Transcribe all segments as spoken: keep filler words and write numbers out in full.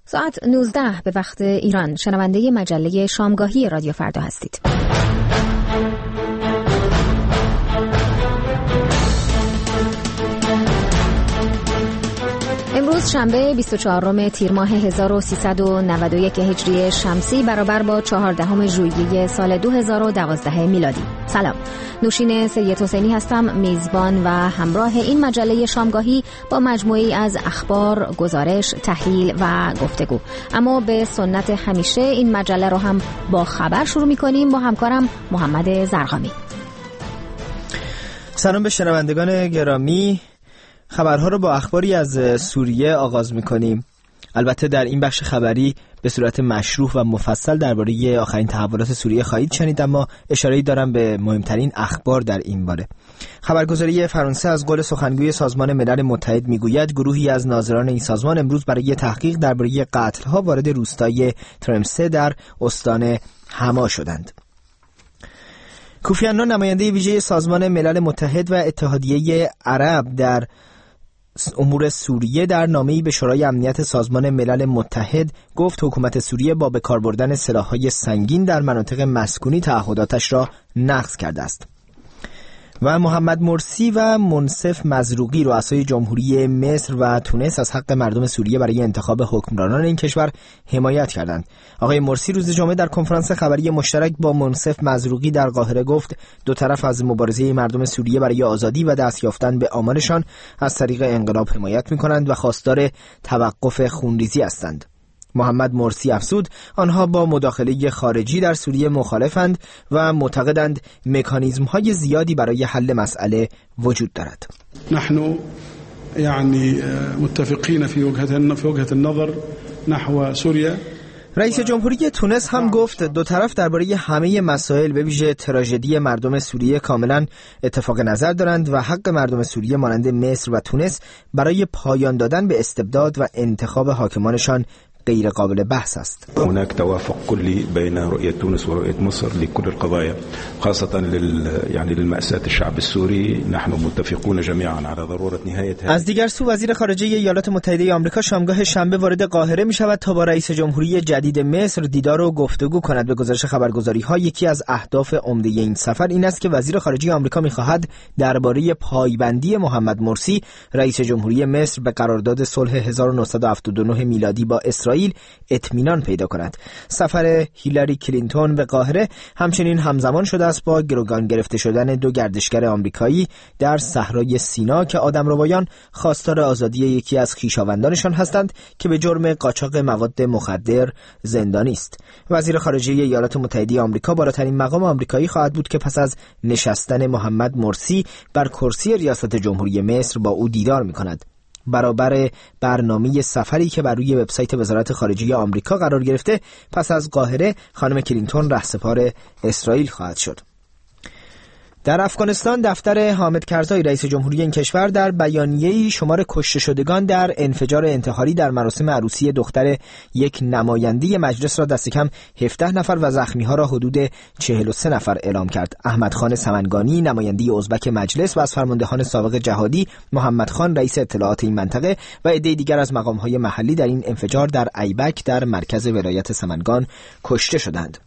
ساعت نوزده به وقت ایران، شنونده مجله شامگاهی رادیو فردا هستید. امروز شنبه بیست و چهارم تیر ماه هزار و سیصد و نود و یک هجری شمسی برابر با چهاردهم ژوئیه سال دو هزار و دوازده میلادی. سلام، نوشین سید حسینی هستم، میزبان و همراه این مجله شامگاهی با مجموعی از اخبار، گزارش، تحلیل و گفتگو. اما به سنت همیشه این مجله رو هم با خبر شروع می‌کنیم با همکارم محمد زرقامی. سلام به شنوندگان گرامی. خبرها رو با اخباری از سوریه آغاز می‌کنیم. البته در این بخش خبری به صورت مشروح و مفصل درباره آخرین تحولات سوریه خواهید شنید، اما اشاره‌ای دارم به مهمترین اخبار در این باره. خبرگزاری فرانسه از قول سخنگوی سازمان ملل متحد میگوید گروهی از ناظران این سازمان امروز برای تحقیق درباره قتل‌ها وارد روستای ترمسه در استان حما شدند. کوفی عنان، نماینده ویژه سازمان ملل متحد و اتحادیه عرب در امور سوریه، در نامه‌ای به شورای امنیت سازمان ملل متحد گفت حکومت سوریه با به کار بردن سلاح‌های سنگین در مناطق مسکونی تعهداتش را نقض کرده است. و محمد مرسی و منصف مزروقی، رؤسای جمهوری مصر و تونس، از حق مردم سوریه برای انتخاب حکمرانان این کشور حمایت کردند. آقای مرسی روز جمعه در کنفرانس خبری مشترک با منصف مزروقی در قاهره گفت دو طرف از مبارزه مردم سوریه برای آزادی و دست یافتن به آمالشان از طریق انقلاب حمایت می‌کنند و خواستار توقف خونریزی هستند. محمد مرسی افزود آنها با مداخله خارجی در سوریه مخالفند و معتقدند مکانیزم‌های زیادی برای حل مسئله وجود دارد. نحن يعني متفقين في وجهة في وجهة النظر نحو سوريا. رئیس جمهوری تونس هم گفت دو طرف درباره همه مسائل به ویژه تراژدی مردم سوریه کاملا اتفاق نظر دارند و حق مردم سوریه مانند مصر و تونس برای پایان دادن به استبداد و انتخاب حاکمانشان غیر قابل بحث است. هناك توافق كلي بين رؤية تونس ورؤية مصر لكل القضايا خاصة لل يعني للمأساة الشعب السوري. نحن متفقون جميعا على ضرورة نهاية. از دیگر سو وزیر خارجه ایالات متحده آمریکا شامگاه شنبه وارد قاهره می شود تا با رئیس جمهوری جدید مصر دیدار و گفتگو کند. به گزارش خبرگزاری‌ها یکی از اهداف عمده این سفر این است که وزیر خارجه آمریکا می خواهد درباره پایبندی محمد مرسی رئیس جمهوری مصر به قرارداد صلح هزار و نهصد و هفتاد و نه میلادی با اسرائیل اطمینان پیدا کند. سفر هیلاری کلینتون به قاهره همچنین همزمان شده است با گروگان گرفته شدن دو گردشگر آمریکایی در صحرای سینا که آدمربایان خواستار آزادی یکی از خویشاوندانشان هستند که به جرم قاچاق مواد مخدر زندانی است. وزیر خارجه ایالات متحده آمریکا بالاترین مقام آمریکایی خواهد بود که پس از نشستن محمد مرسی بر کرسی ریاست جمهوری مصر با او دیدار می‌کند. برابر برنامه سفری که بر روی وبسایت وزارت خارجه آمریکا قرار گرفته، پس از قاهره خانم کلینتون رهسپار اسرائیل خواهد شد. در افغانستان دفتر حامد کرزای رئیس جمهوری این کشور در بیانیه‌ای شمار کشته شدگان در انفجار انتحاری در مراسم عروسی دختر یک نماینده مجلس را دست کم هفده نفر و زخمی‌ها را حدود چهل و سه نفر اعلام کرد. احمد خان سمنگانی نماینده ازبک مجلس و از فرماندهان سابق جهادی، محمد خان رئیس اطلاعات این منطقه و عده‌ای دیگر از مقام‌های محلی در این انفجار در ایبک در مرکز ولایت سمنگان کشته شدند.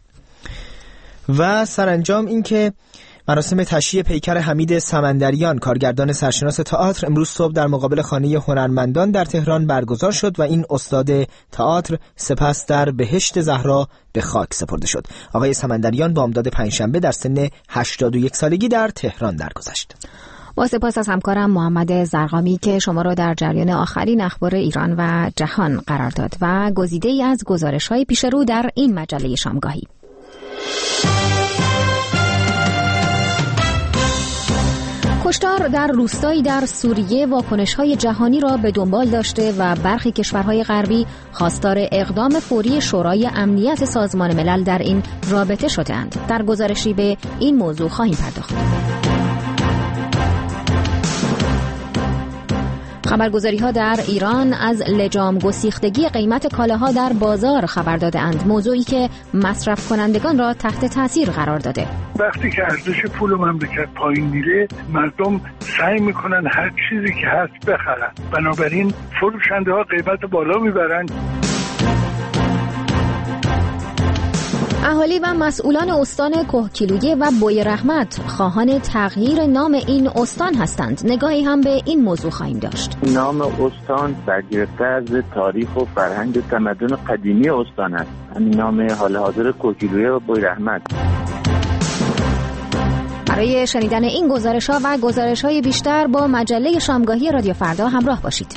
و سرانجام اینکه مراسم تشییع پیکر حمید سمندریان، کارگردان سرشناس تئاتر، امروز صبح در مقابل خانه هنرمندان در تهران برگزار شد و این استاد تئاتر سپس در بهشت زهرا به خاک سپرده شد. آقای سمندریان بامداد پنجشنبه در سن هشتاد و یک سالگی در تهران درگذشت. با سپاس از همکارم محمد زرقامی که شما را در جریان آخرین اخبار ایران و جهان قرار داد و گزیده‌ای از گزارش‌های پیش رو در این مجله شامگاهی. کشتار در روستایی در سوریه واکنش‌های جهانی را به دنبال داشته و برخی کشورهای غربی خواستار اقدام فوری شورای امنیت سازمان ملل در این رابطه شده‌اند. در گزارشی به این موضوع خواهیم پرداخت. خبرگزاری‌ها در ایران از لجام گسیختگی قیمت کالاها در بازار خبر داده‌اند، موضوعی که مصرف کنندگان را تحت تاثیر قرار داده. وقتی که ارزش پول مملکت پایین میره، مردم سعی میکنن هر چیزی که هست بخرن، بنابراین فروشنده ها قیمت بالا میبرن. اهالی و مسئولان استان کهگیلویه و بوی رحمت خواهان تغییر نام این استان هستند. نگاهی هم به این موضوع خواهیم داشت. نام استان برگرفته از تاریخ و فرهنگ و تمدن قدیمی استان است. همین نام حال حاضر کهگیلویه و بوی رحمت. برای شنیدن این گزارش‌ها و گزارش‌های بیشتر با مجله شامگاهی رادیو فردا همراه باشید.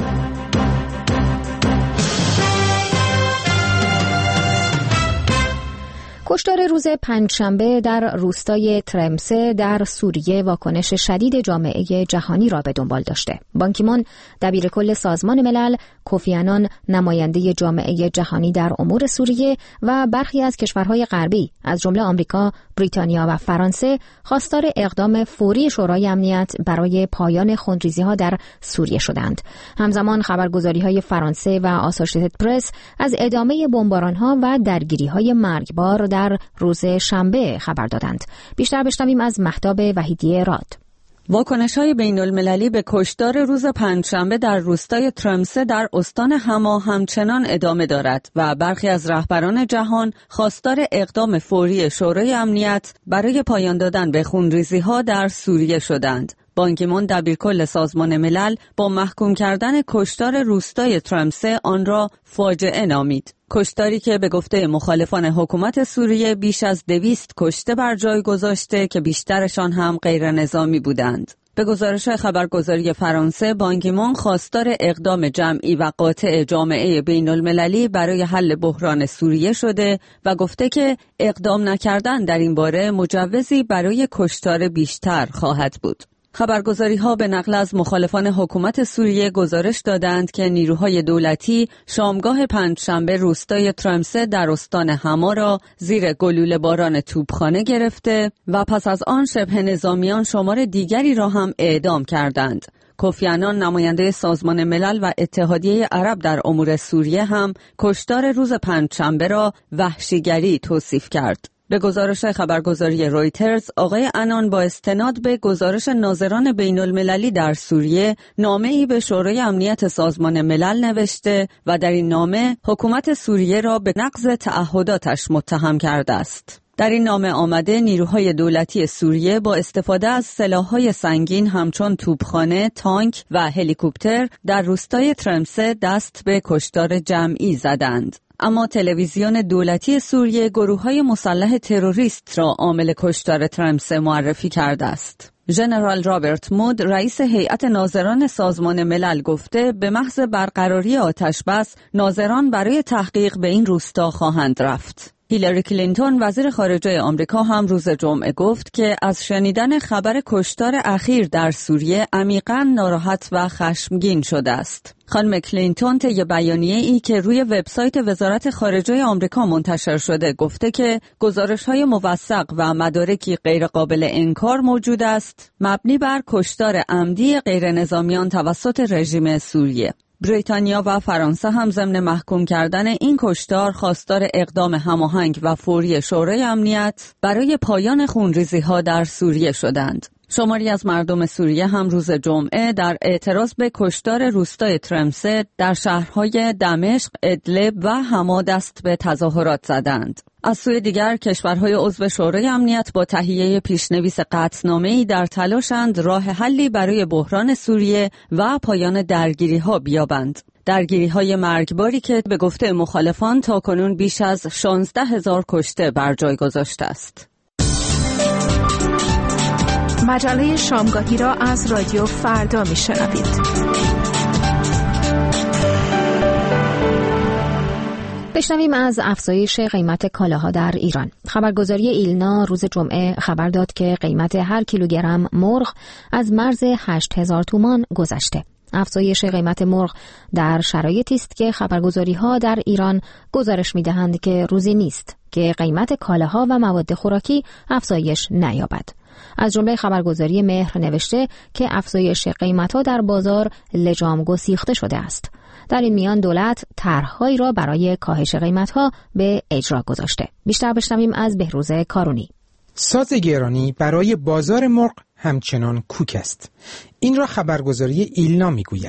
کشتار روز پنجشنبه در روستای ترمسه در سوریه واکنش شدید جامعه جهانی را به دنبال داشته. بان کی مون دبیر کل سازمان ملل، کوفی عنان نماینده جامعه جهانی در امور سوریه و برخی از کشورهای غربی از جمله آمریکا، بریتانیا و فرانسه خواستار اقدام فوری شورای امنیت برای پایان خونریزی‌ها در سوریه شدند. همزمان خبرگزاری‌های فرانسه و آسوشیتد پرس از ادامه بمباران‌ها و درگیری‌های مرگبار در روز شنبه خبر دادند. بیشتر بشنویم از مهتاب وحیدی راد. واکنش‌های بین‌المللی به کشتار روز پنجشنبه در روستای ترمسه در استان حما همچنان ادامه دارد و برخی از رهبران جهان خواستار اقدام فوری شورای امنیت برای پایان دادن به خونریزی‌ها در سوریه شدند. بان کی مون دبیرکل سازمان ملل با محکوم کردن کشتار روستای ترمسه آن را فاجعه نامید. کشتاری که به گفته مخالفان حکومت سوریه بیش از دویست کشته بر جای گذاشته که بیشترشان هم غیر نظامی بودند. به گزارش خبرگزاری فرانسه، بان کی مون خواستار اقدام جمعی و قاطع جامعه بین المللی برای حل بحران سوریه شده و گفته که اقدام نکردن در این باره مجوزی برای کشتار بیشتر خواهد بود. خبرگزاری‌ها به نقل از مخالفان حکومت سوریه گزارش دادند که نیروهای دولتی شامگاه پنجشنبه روستای ترمسه در استان حما را زیر گلوله باران توپخانه گرفته و پس از آن شبه نظامیان شمار دیگری را هم اعدام کردند. کوفی عنان نماینده سازمان ملل و اتحادیه عرب در امور سوریه هم کشتار روز پنجشنبه را وحشیگری توصیف کرد. به گزارش خبرگزاری رویترز، آقای عنان با استناد به گزارش ناظران بین المللی در سوریه نامه‌ای به شورای امنیت سازمان ملل نوشته و در این نامه حکومت سوریه را به نقض تعهداتش متهم کرده است. در این نامه آمده نیروهای دولتی سوریه با استفاده از سلاح‌های سنگین همچون توپخانه، تانک و هلیکوپتر در روستای ترمسه دست به کشتار جمعی زدند. اما تلویزیون دولتی سوریه گروه‌های مسلح تروریست را عامل کشتار ترمسه معرفی کرده است. ژنرال رابرت مود رئیس هیئت ناظران سازمان ملل گفته به محض برقراری آتشبس ناظران برای تحقیق به این روستا خواهند رفت. هیلاری کلینتون وزیر خارجه آمریکا هم روز جمعه گفت که از شنیدن خبر کشتار اخیر در سوریه عمیقاً ناراحت و خشمگین شده است. خانم کلینتون طی بیانیه‌ای که روی وبسایت وزارت خارجه آمریکا منتشر شده گفته که گزارش‌های موثق و مدارکی غیرقابل انکار موجود است مبنی بر کشتار عمدی غیرنظامیان توسط رژیم سوریه. بریتانیا و فرانسه هم ضمن محکوم کردن این کشتار خواستار اقدام هماهنگ و فوری شورای امنیت برای پایان خونریزی‌ها در سوریه شدند. شماری از مردم سوریه هم روز جمعه در اعتراض به کشتار روستای ترمسه در شهرهای دمشق، ادلب و حما دست به تظاهرات زدند. از سوی دیگر کشورهای عضو شورای امنیت با تهیه پیشنویس قطعنامه‌ای در تلاشند راه حلی برای بحران سوریه و پایان درگیری‌ها بیابند. درگیری‌های مرگباری که به گفته مخالفان تاکنون بیش از شانزده هزار کشته بر جای گذاشته است. مجله شامگاهی را از رادیو فردا میشنوید. بشنویم از افزایش قیمت کالاها در ایران. خبرگزاری ایلنا روز جمعه خبر داد که قیمت هر کیلوگرم مرغ از مرز هشت هزار تومان گذشته. افزایش قیمت مرغ در شرایطی است که خبرگزاری‌ها در ایران گزارش می‌دهند که روزی نیست که قیمت کالاها و مواد خوراکی افزایش نیابد. از جمله خبرگزاری مهر نوشته که افزایش قیمت‌ها در بازار لجام گسیخته شده است. در این میان دولت طرح‌هایی را برای کاهش قیمت‌ها به اجرا گذاشته. بیشتر بشنویم از بهروز کارونی. ساز گرانی برای بازار مرغ همچنان کوک است. این را خبرگزاری ایلنا میگوید.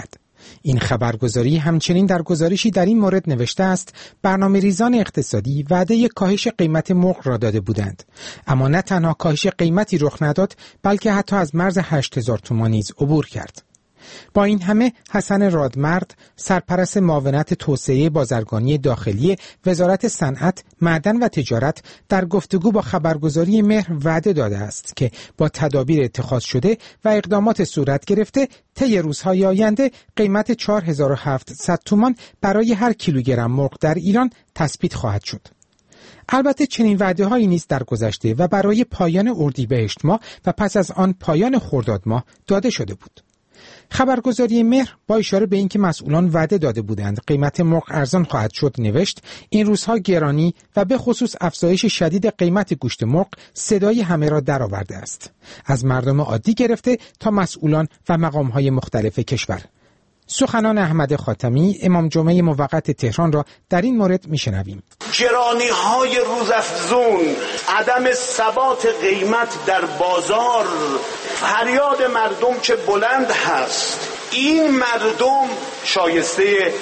این خبرگزاری همچنین در گزارشی در این مورد نوشته است برنامه‌ریزان اقتصادی وعده کاهش قیمت مرغ را داده بودند، اما نه تنها کاهش قیمتی رخ نداد بلکه حتی از مرز هشت هزار تومان نیز عبور کرد. با این همه حسن رادمرد، سرپرست معاونت توسعه بازرگانی داخلی وزارت صنعت، معدن و تجارت در گفتگو با خبرگزاری مهر وعده داده است که با تدابیر اتخاذ شده و اقدامات صورت گرفته طی روزهای آینده قیمت چهار هزار و هفتصد تومان برای هر کیلوگرم مرغ در ایران تثبیت خواهد شد. البته چنین وعده هایی نیز در گذشته و برای پایان اردیبهشت ماه و پس از آن پایان خرداد ماه داده شده بود. خبرگزاری مهر با اشاره به اینکه مسئولان وعده داده بودند قیمت مرغ ارزان خواهد شد نوشت این روزها گرانی و به خصوص افزایش شدید قیمت گوشت مرغ صدای همه را درآورده است، از مردم عادی گرفته تا مسئولان و مقام‌های مختلف کشور. سخنان احمد خاتمی امام جمعه موقت تهران را در این مورد میشنویم. گرانی‌های روزافزون، عدم ثبات قیمت در بازار، فریاد مردم چه بلند هست. این مردم شایسته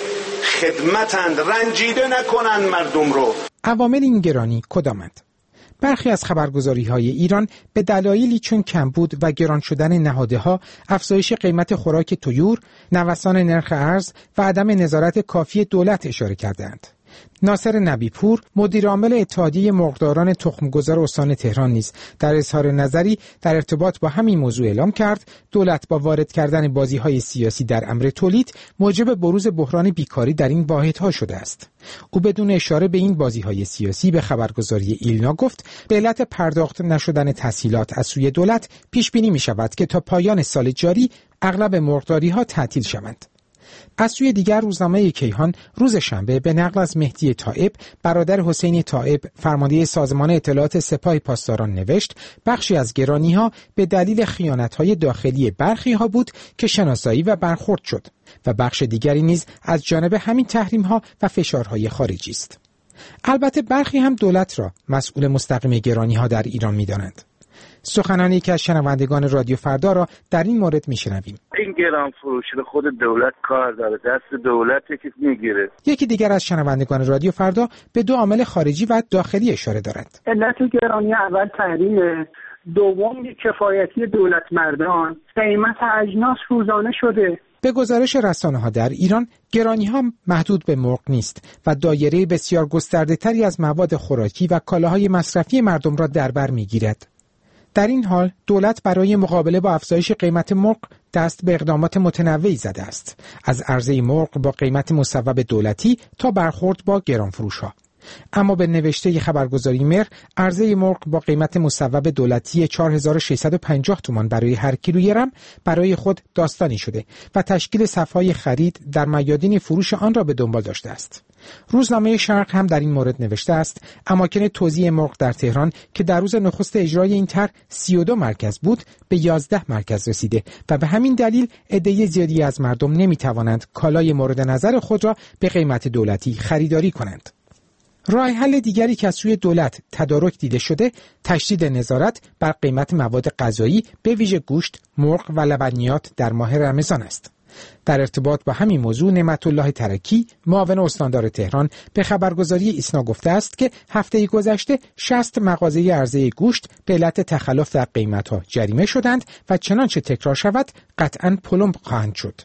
خدمتند، رنجیده نکنند مردم رو. عوامل این گرانی کدامند؟ برخی از خبرگزاری‌های ایران به دلایلی چون کمبود و گران شدن نهادها، افزایش قیمت خوراک طیور، نوسان نرخ ارز و عدم نظارت کافی دولت اشاره کردند. ناصر نبیپور، مدیر عامل اتحادیه مرغداران تخمگذار استان تهران نیز در اظهار نظری در ارتباط با همین موضوع اعلام کرد دولت با وارد کردن بازی‌های سیاسی در امر تولید موجب بروز بحران بیکاری در این واحدها شده است. او بدون اشاره به این بازی‌های سیاسی به خبرگزاری ایلنا گفت به علت پرداخت نشدن تسهیلات از سوی دولت پیش بینی می‌شود که تا پایان سال جاری اغلب مرغداری‌ها تعطیل شوند. از سوی دیگر روزنامه کیهان روز شنبه به نقل از مهدی طائب برادر حسین طائب فرمانده سازمان اطلاعات سپاه پاسداران نوشت بخشی از گرانی‌ها به دلیل خیانت‌های داخلی برخی‌ها بود که شناسایی و برخورد شد و بخش دیگری نیز از جانب همین تحریم‌ها و فشارهای خارجی است. البته برخی هم دولت را مسئول مستقیم گرانی‌ها در ایران می‌دانند. سخنانی که از شنوندگان رادیو فردا را در این مورد میشنویم. این گران فروشی خود دولت کار داره، دست دولت که میگیره. یکی دیگر از شنوندگان رادیو فردا به دو عامل خارجی و داخلی اشاره دارد. علت گرانی اول تحریم، دوم کفایتی دولت مردان، قیمت اجناس روزانه شده. به گزارش رسانه‌ها در ایران گرانی‌ها محدود به مرغ نیست و دایره بسیار گسترده‌تری از مواد خوراکی و کالاهای مصرفی مردم را در بر می‌گیرد. در این حال دولت برای مقابله با افزایش قیمت مرغ دست به اقدامات متنوعی زده است، از عرضه مرغ با قیمت مصوب دولتی تا برخورد با گرانفروش‌ها. اما به نوشته خبرگزاری مهر عرضه مرغ با قیمت مصوب دولتی چهار هزار و ششصد و پنجاه تومان برای هر کیلوگرم برای خود داستانی شده و تشکیل صف‌های خرید در میادین فروش آن را به دنبال داشته است. روزنامه شرق هم در این مورد نوشته است اماکن توزیع مرغ در تهران که در روز نخست اجرای این طرح سی و دو مرکز بود به یازده مرکز رسیده و به همین دلیل عده زیادی از مردم نمی‌توانند کالای مورد نظر خود را به قیمت دولتی خریداری کنند. راه حل دیگری که از سوی دولت تدارک دیده شده تشدید نظارت بر قیمت مواد غذایی به ویژه گوشت، مرغ و لبنیات در ماه رمضان است. در ارتباط با همین موضوع نعمت الله ترکی معاون استاندار تهران به خبرگزاری ایسنا گفته است که هفته گذشته شصت مغازه عرضه گوشت به علت تخلف در قیمت‌ها جریمه شدند و چنانچه تکرار شود قطعاً پلمب خواهند شد.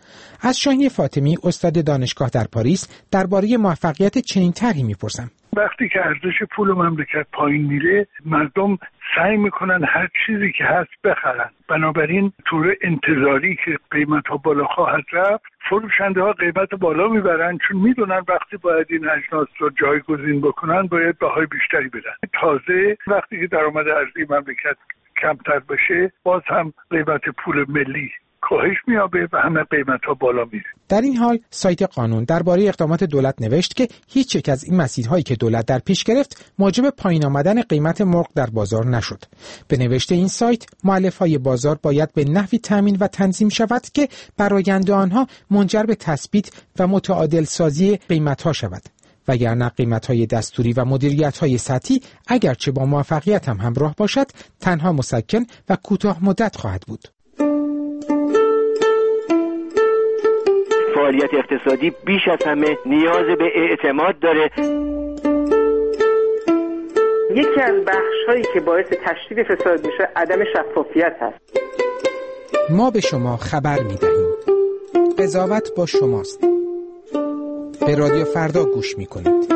از شاهین فاطمی استاد دانشگاه در پاریس درباره موفقیت چنین طرحی میپرسم. وقتی که ارزش پول مملکت پایین میره مردم سعی میکنن هر چیزی که هست بخرن، بنابراین طور انتظاری که قیمت ها بالا خواهد رفت فروشنده ها قیمت بالا میبرن چون میدونن وقتی باید این اجناس رو جایگزین بکنن باید بهای بیشتری بدن. تازه وقتی که درآمد ارزی مملکت کمتر بشه باز هم قیمت پول ملی کاهش میابه و همه قیمت ها بالا میره. در این حال سایت قانون درباره اقدامات دولت نوشت که هیچ یک از این مسیرهایی که دولت در پیش گرفت موجب پایین آمدن قیمت مرغ در بازار نشد. به نوشته این سایت مؤلفه‌های بازار باید به نحوی تامین و تنظیم شود که برآینده آنها منجر به تثبیت و متعادل سازی قیمت ها شود. وگرنه قیمت‌های دستوری و مدیریت‌های سطحی اگرچه با موفقیت هم همراه باشد تنها مسکن و کوتاه مدت خواهد بود. فعالیت اقتصادی بیش از همه نیاز به اعتماد داره. یکی از بخش‌هایی که باعث تشدید فساد میشه عدم شفافیت هست. ما به شما خبر میدهیم. قضاوت با شماست. به رادیو فردا گوش میکنید.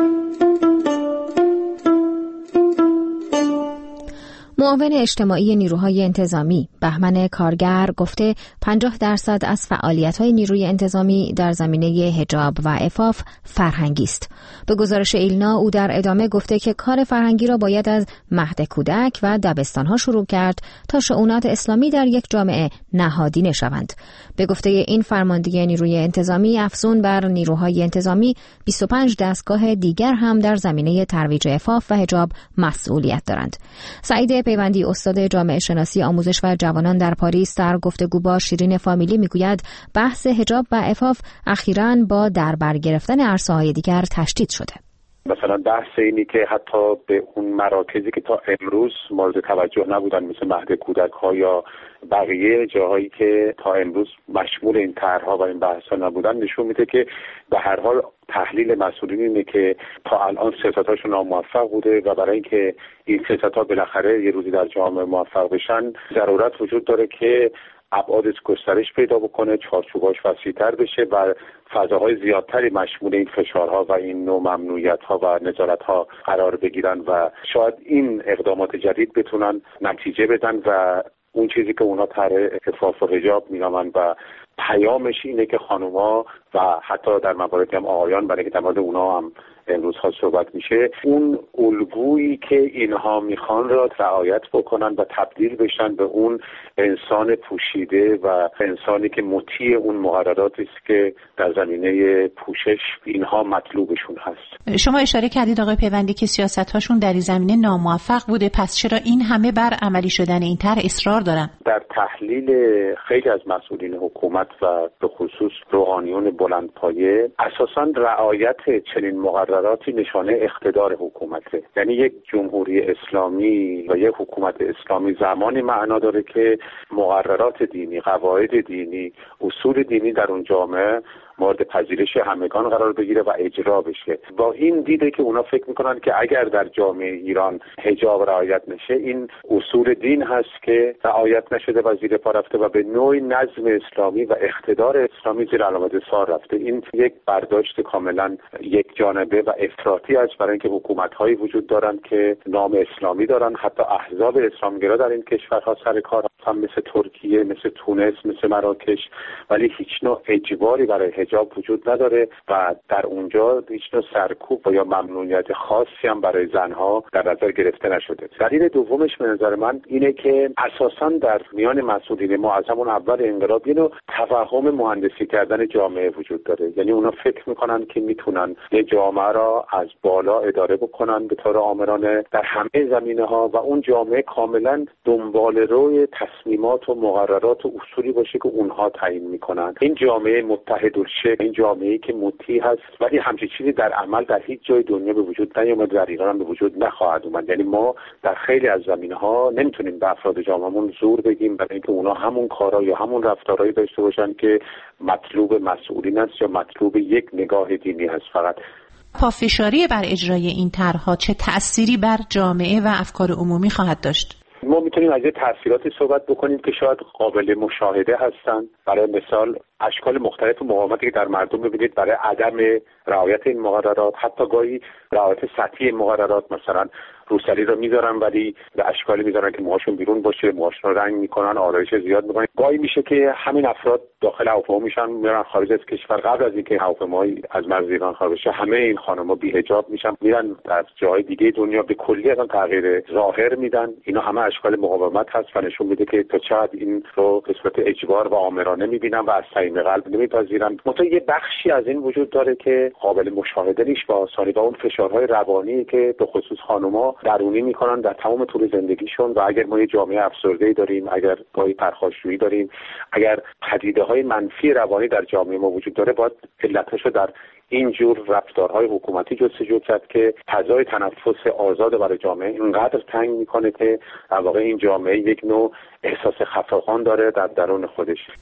معاون اجتماعی نیروهای انتظامی بهمن کارگر گفته پنجاه درصد از فعالیت‌های نیروی انتظامی در زمینه حجاب و عفاف فرهنگی است. به گزارش ایلنا او در ادامه گفته که کار فرهنگی را باید از مهد کودک و دبستان‌ها شروع کرد تا شؤونات اسلامی در یک جامعه نهادینه شوند. به گفته این فرمانده نیروی انتظامی افزون بر نیروهای انتظامی بیست و پنج دستگاه دیگر هم در زمینه ترویج عفاف و حجاب مسئولیت دارند. سعید پیوندی استاد جامعه شناسی آموزش و جوانان در پاریس در گفتگو با شیرین فامیلی میگوید بحث حجاب و عفاف اخیراً با در بر گرفتن عرصه‌های دیگر تشدید شده. مثلا بحث اینی که حتی به اون مراکزی که تا امروز مورد توجه نبودن مثل مهد کودک ها یا بقیه جاهایی که تا امروز مشمول این طرح‌ها و این بحث‌ها نبودن نشون میده که به هر حال تحلیل مسئولین اینه که تا الان سیاستاشون ناموفق بوده و برای اینکه این سیاست‌ها بالاخره یه روزی در جامعه موفق بشن ضرورت وجود داره که ابعادش گسترش پیدا بکنه، چارچوباش وسیع‌تر بشه و فضاهای زیادتری مشمول این فشارها و این نوع ممنوعیت‌ها و نظارت‌ها قرار بگیرن و شاید این اقدامات جدید بتونن نتیجه بدن و اون چیزی که اونا طرح عفاف و حجاب می‌نامن و پیامش اینه که خانوما و حتی در مواردی هم آقایان، برای که در مورد اونا هم امروز ها صحبت میشه، اون الگویی که اینها میخوان را رعایت بکنن و تبدیل بشن به اون انسان پوشیده و انسانی که مطیع اون مقرراتی است که در زمینه پوشش اینها مطلوبشون هست. شما اشاره کردید آقای پیوندی که سیاست‌هاشون در این زمینه ناموفق بوده، پس چرا این همه بر عملی شدن این طرح اصرار دارن؟ در تحلیل خیلی از مسئولین حکومت و به خصوص روحانیون بلندپایه اساساً رعایت چنین مقرراتی نشانه اقتدار حکومته. یعنی یک جمهوری اسلامی و یک حکومت اسلامی زمانی معنا داره که مقررات دینی، قواعد دینی، اصول دینی در اون جامعه مورد پذیرش همگان قرار بگیره و اجرا بشه. با این دیده که اونا فکر میکنن که اگر در جامعه ایران حجاب رعایت نشه، این اصول دین هست که رعایت نشده و زیر پا رفته و به نوعی نظم اسلامی و اقتدار اسلامی زیر علامت سوال رفته. این یک برداشت کاملا یک جانبه و افراطی است، برای اینکه حکومت‌هایی وجود دارند که نام اسلامی دارن، حتی احزاب اسلامگرا در این کشورها سر کار هم مثل ترکیه، مثل تونس، مثل مراکش، ولی هیچ نوع اجباری برای حجاب وجود نداره و در اونجا هیچ نوع سرکوب و یا ممنوعیت خاصی هم برای زنها در نظر گرفته نشده. دلیل دومش به نظر من اینه که اساساً در میان مسئولین ما از همون اول انقلاب یه نوع توهم مهندسی کردن جامعه وجود داره. یعنی اونا فکر میکنن که میتونن یه جامعه را از بالا اداره بکنن به طور آمرانه در همه زمینه‌ها و اون جامعه کاملا دنبال روی تصمیمات و مقررات و اصولی باشه که اونها تعیین میکنن. این جامعه متحدالشکل، این جامعه‌ای که مطیع هست، ولی همچین چیزی در عمل در هیچ جای دنیا به وجود نیامد، در ایران هم به وجود نخواهد اومد. یعنی ما در خیلی از زمینه‌ها نمیتونیم به افراد جامعهمون زور بگیم برای اینکه اونا همون کارا یا همون رفتارهایی داشته باشن که مطلوب مسئولین است یا مطلوب یک نگاه دینی است. فقط پافشاری بر اجرای این طرح‌ها چه تأثیری بر جامعه و افکار عمومی خواهد داشت؟ ما میتونیم از یه تأثیراتی صحبت بکنیم که شاید قابل مشاهده هستن. برای مثال اشکال مختلف مقاومتی که در مردم ببینید برای عدم رعایت این مقررات، حتی گاهی رعایت سطحی این مقررات، مثلا روسری رو میذارن ولی به اشکالی میذارن که موهاشون بیرون باشه، موهاشون رو رنگ میکنن، آرایش زیاد میکنن. گاهی میشه که همین افراد داخل هواپیما میشن میرن خارج از کشور، قبل از اینکه هواپیمای از مرز ایران خارج بشه همه این خانم‌ها بی حجاب میشن، میرن از جای دیگه دنیا به کلی اصلا تغییر ظاهر میدن. اینا همه اشکال مقاومت هست و نشون میده که تا چقدر این رو به صورت اجبار و آمرانه میبینن و از صمیم قلب نمیپذیرن. مثلا یه بخشی از این وجود داره که قابل مشاهده نیست با آسانی و اون فشارهای روانی که به خصوص خانم‌ها درونی میکنن در تمام طول زندگیشون. و اگر ما یه جامعه افسرده‌ای داریم، اگر گاهی پرخاشجویی داریم، اگر پدیده‌های منفی روانی در جامعه ما وجود داره، باید علتاشو در این جور رفتارهای حکومتی جستجو کرد که فضای تنفس آزاد برای جامعه اینقدر تنگ میکنه که در واقع این جامعه یک نوع احساس خفقان داره در درون خودش.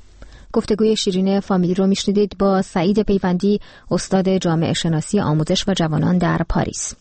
گفتگوی شیرین فامیلی رو میشنیدید با سعید پیوندی، استاد جامعه شناسی آموزش و جوانان در پاریس.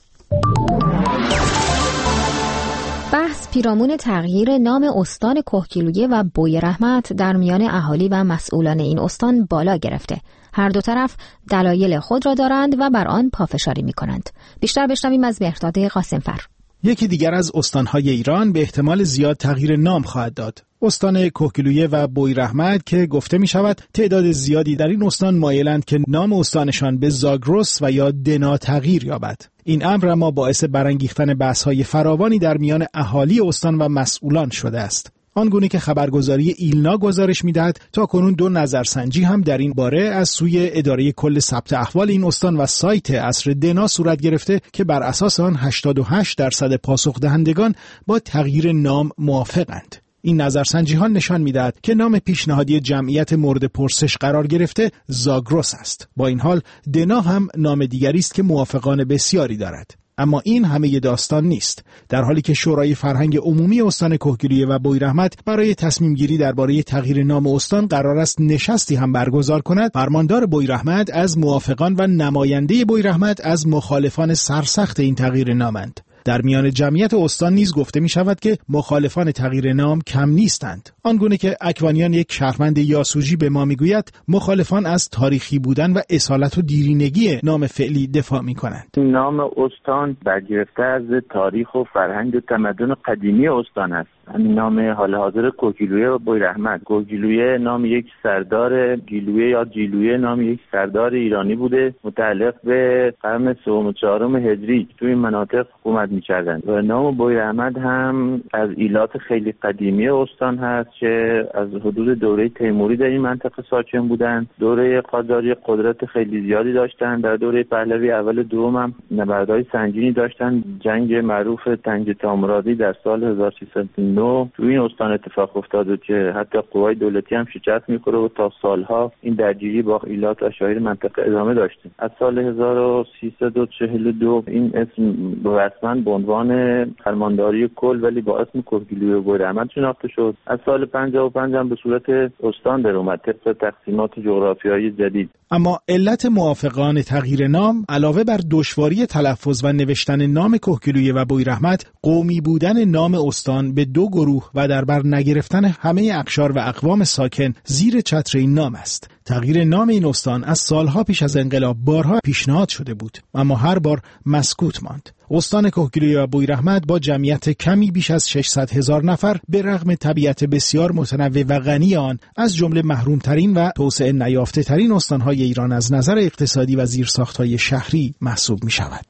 بحث پیرامون تغییر نام استان کهگیلویه و بوی رحمت در میان اهالی و مسئولان این استان بالا گرفته. هر دو طرف دلایل خود را دارند و بر آن پافشاری می کنند. بیشتر بشنویم از مهرداد قاسمفر. یکی دیگر از استانهای ایران به احتمال زیاد تغییر نام خواهد داد. استان کهگیلویه و بوی رحمت که گفته می شود تعداد زیادی در این استان مایلند که نام استانشان به زاگرس و یا دنا تغییر یابد. این امر اما باعث برانگیختن بحث‌های فراوانی در میان اهالی استان و مسئولان شده است. آنگونه که خبرگزاری ایلنا گزارش می‌دهد تا کنون دو نظرسنجی هم در این باره از سوی اداره کل ثبت احوال این استان و سایت عصر دنا صورت گرفته که بر اساس آن هشتاد و هشت درصد پاسخ دهندگان با تغییر نام موافقند. این نظرسنجی ها نشان می‌دهد که نام پیشنهادی جمعیت مورد پرسش قرار گرفته زاگرس است. با این حال دنا هم نام دیگری است که موافقان بسیاری دارد. اما این همه داستان نیست. در حالی که شورای فرهنگ عمومی استان کهگیلویه و بوی رحمت برای تصمیم گیری درباره تغییر نام استان قرار است نشستی هم برگزار کند، فرماندار بوی رحمت از موافقان و نماینده بوی رحمت از مخالفان سرسخت این تغییر نامند. در میان جمعیت استان نیز گفته می شود که مخالفان تغییر نام کم نیستند. آنگونه که اکوانیان یک شهروند یاسوجی به ما می گوید مخالفان از تاریخی بودن و اصالت و دیرینگی نام فعلی دفاع می کنند. نام استان برگرفته از تاریخ و فرهنگ و تمدن قدیمی استان است. نام حال حاضر کهگیلویه و بوی رحمت. کهگیلویه نام یک سردار، گیلویه یا جیلویه نام یک سردار ایرانی بوده متعلق به قرن سوم و چهارم هجری توی این مناطق حکومت می‌کردند. و نام بوی رحمت هم از ایلات خیلی قدیمی استان هست که از حدود دوره تیموری در این منطقه ساکن بودند. دوره قاجاری قدرت خیلی زیادی داشتند. در دوره پهلوی اول دوم هم نبردهای سنگینی داشتند. جنگ معروف تنگ تامرادی در سال هزار و سیصد و نه تو این استان اتفاق افتاده که حتی قوای دولتی هم شکست می‌خوره و تا سالها این درگیری با ایلات و شاهیر منطقه ادامه داشته. از سال هزار و سیصد و چهل و دو این اسم رسما به عنوان فرمانداری کل ولی با اسم کهگیلویه و بوی رحمت شناخته شد. از سال پنجاه و پنج هم به صورت استان در اومد طبق تقسیمات جغرافیایی جدید. اما علت موافقان تغییر نام علاوه بر دشواری تلفظ و نوشتن نام کهگیلویه و بوی رحمت، قومی بودن نام استان به دو گروه و در بر نگرفتن همه اقشار و اقوام ساکن زیر چتر این نام است. تغییر نام این استان از سالها پیش از انقلاب بارها پیشنهاد شده بود، اما هر بار مسکوت ماند. استان کهگیلویه و بوی رحمت با جمعیت کمی بیش از ششصد هزار نفر به رغم طبیعت بسیار متنوع و غنی آن از جمله محرومترین و توسعه نیافته ترین استانهای ایران از نظر اقتصادی و زیرساختهای شهری محسوب می شود.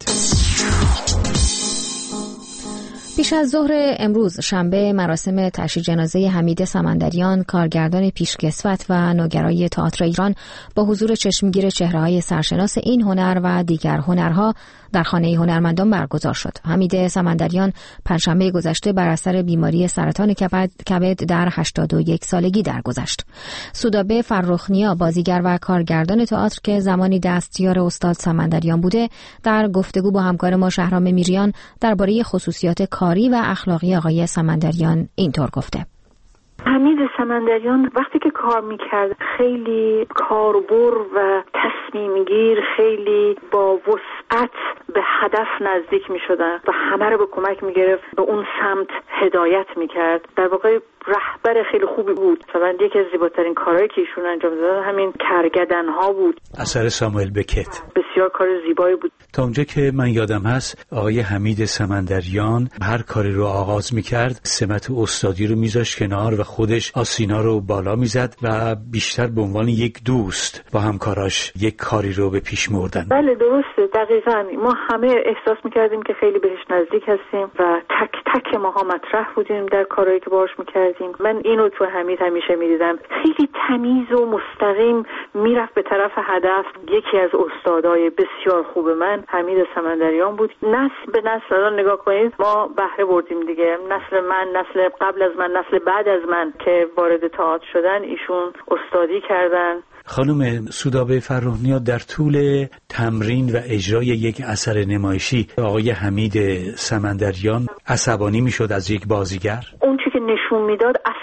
پیش از ظهر امروز شنبه مراسم تشییع جنازه حمید سمندریان، کارگردان پیشکسوت و نوگرای تئاتر ایران، با حضور چشمگیر چهره‌های سرشناس این هنر و دیگر هنرها در خانه هنرمندان برگزار شد. حمید سمندریان پنجشنبه گذشته بر اثر بیماری سرطان کبد در هشتاد و یک سالگی درگذشت. سودابه فرخنیا، بازیگر و کارگردان تئاتر که زمانی دستیار استاد سمندریان بوده، در گفتگو با همکار ما شهرام میریان درباره خصوصیات کاری و اخلاقی آقای سمندریان اینطور گفته: حمید سمندریان وقتی که کار میکرد خیلی کاربر و تصمیمگیر، خیلی با وسعت به هدف نزدیک میشدن و همه رو به کمک میگرفت، به اون سمت هدایت میکرد. در واقع رهبر خیلی خوبی بود و من یکی از زیباترین کارهایی که ایشون انجام داد همین کرگدن ها بود. اثر ساموئل بکت بسیار کار زیبایی بود. تا اونجا که من یادم هست آقای حمید سمندریان هر کاری رو آغاز میکرد سمت استادی رو میذاشت کنار و خودش آسینا رو بالا میزد و بیشتر به عنوان یک دوست با همکاراش یک کاری رو به پیش می‌بردن. بله درسته، دقیقاً ما همه احساس میکردیم که خیلی بهش نزدیک هستیم و تک تک ماها مطرح بودیم در کارهایی که باهاش میکردیم. من اینو تو حمید همیشه میدیدم، خیلی تمیز و مستقیم میرفت به طرف هدف. یکی از استادای بسیار خوب من حمید سمندریان بود. نسل به نسل الان نگاه کنید ما بهره بردیم دیگه، نسل من، نسل قبل از من، نسل بعد از من که وارد تئاتر شدن ایشون استادی کردن. خانم سودابه فرخنیا در طول تمرین و اجرای یک اثر نمایشی آقای حمید سمندریان عصبانی میشد از یک بازیگر؟ اون چی که نشون میداد از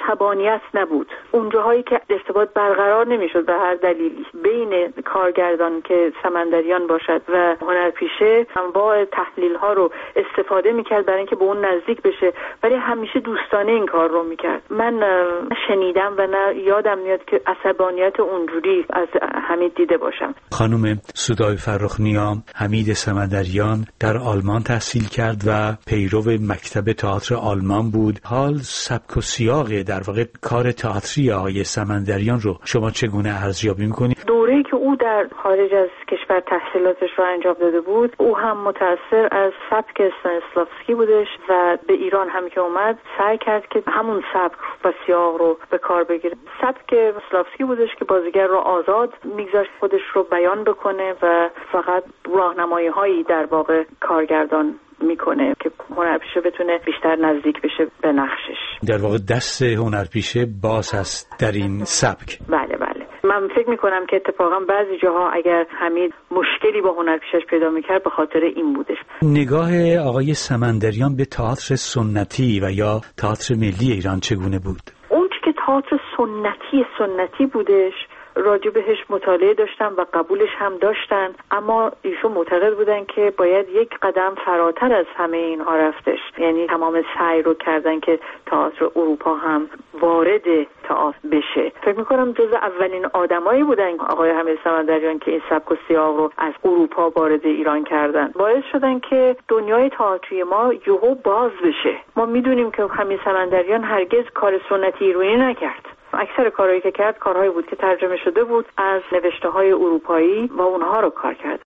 عصبانیت نبود. اون جاهایی که ارتباط برقرار نمیشد به هر دلیلی بین کارگردان که سمندریان باشد و هنرپیشه، انواع تحلیل ها رو استفاده میکرد برای اینکه به اون نزدیک بشه، ولی همیشه دوستانه این کار رو میکرد. من شنیدم و نه یادم میاد که عصبانیت اونجوری از حمید دیده باشم. خانم سودای فرخنیا، حمید سمندریان در آلمان تحصیل کرد و پیرو مکتب تئاتر آلمان بود. حال سبک و سیاق در واقع کار تئاتری آقای سمندریان رو شما چگونه ارزیابی می‌کنید؟ دوره‌ای که او در خارج از کشور تحصیلاتش رو انجام داده بود، او هم متأثر از سبک استانیسلافسکی بودش و به ایران هم که اومد سعی کرد که همون سبک و سیاق رو به کار بگیره. سبک استانیسلافسکی بودش که بازیگر رو آزاد میگذاشت خودش رو بیان بکنه و فقط راهنمایی‌هایی در واقع کارگردان میکنه که هنرپیشه بتونه بیشتر نزدیک بشه به نقشش. در واقع دست هنرپیشه باز هست در این سبک. بله بله. من فکر میکنم که اتفاقا بعضی جاها اگر حمید مشکلی با هنرپیشش پیدا میکرد به خاطر این بودش. نگاه آقای سمندریان به تئاتر سنتی و یا تئاتر ملی ایران چگونه بود؟ اون که تئاتر سنتی سنتی بودش راجع بهش مطالعه داشتن و قبولش هم داشتن، اما ایشون معتقد بودن که باید یک قدم فراتر از همه اینها رفتش، یعنی تمام سعی رو کردن که تئاتر اروپا هم وارد تئاتر بشه. فکر میکنم جز اولین آدمایی بودن آقای حمید سمندریان که این سبک و سیاق رو از اروپا وارد ایران کردن، باعث شدن که دنیای تئاتری ما یهو باز بشه. ما میدونیم که حمید سمندریان هرگز کار سنتی ایرانی نکرد. اکثر کارهایی که کرد کارهایی بود که ترجمه شده بود از نوشته‌های اروپایی و اونها رو کار کرد.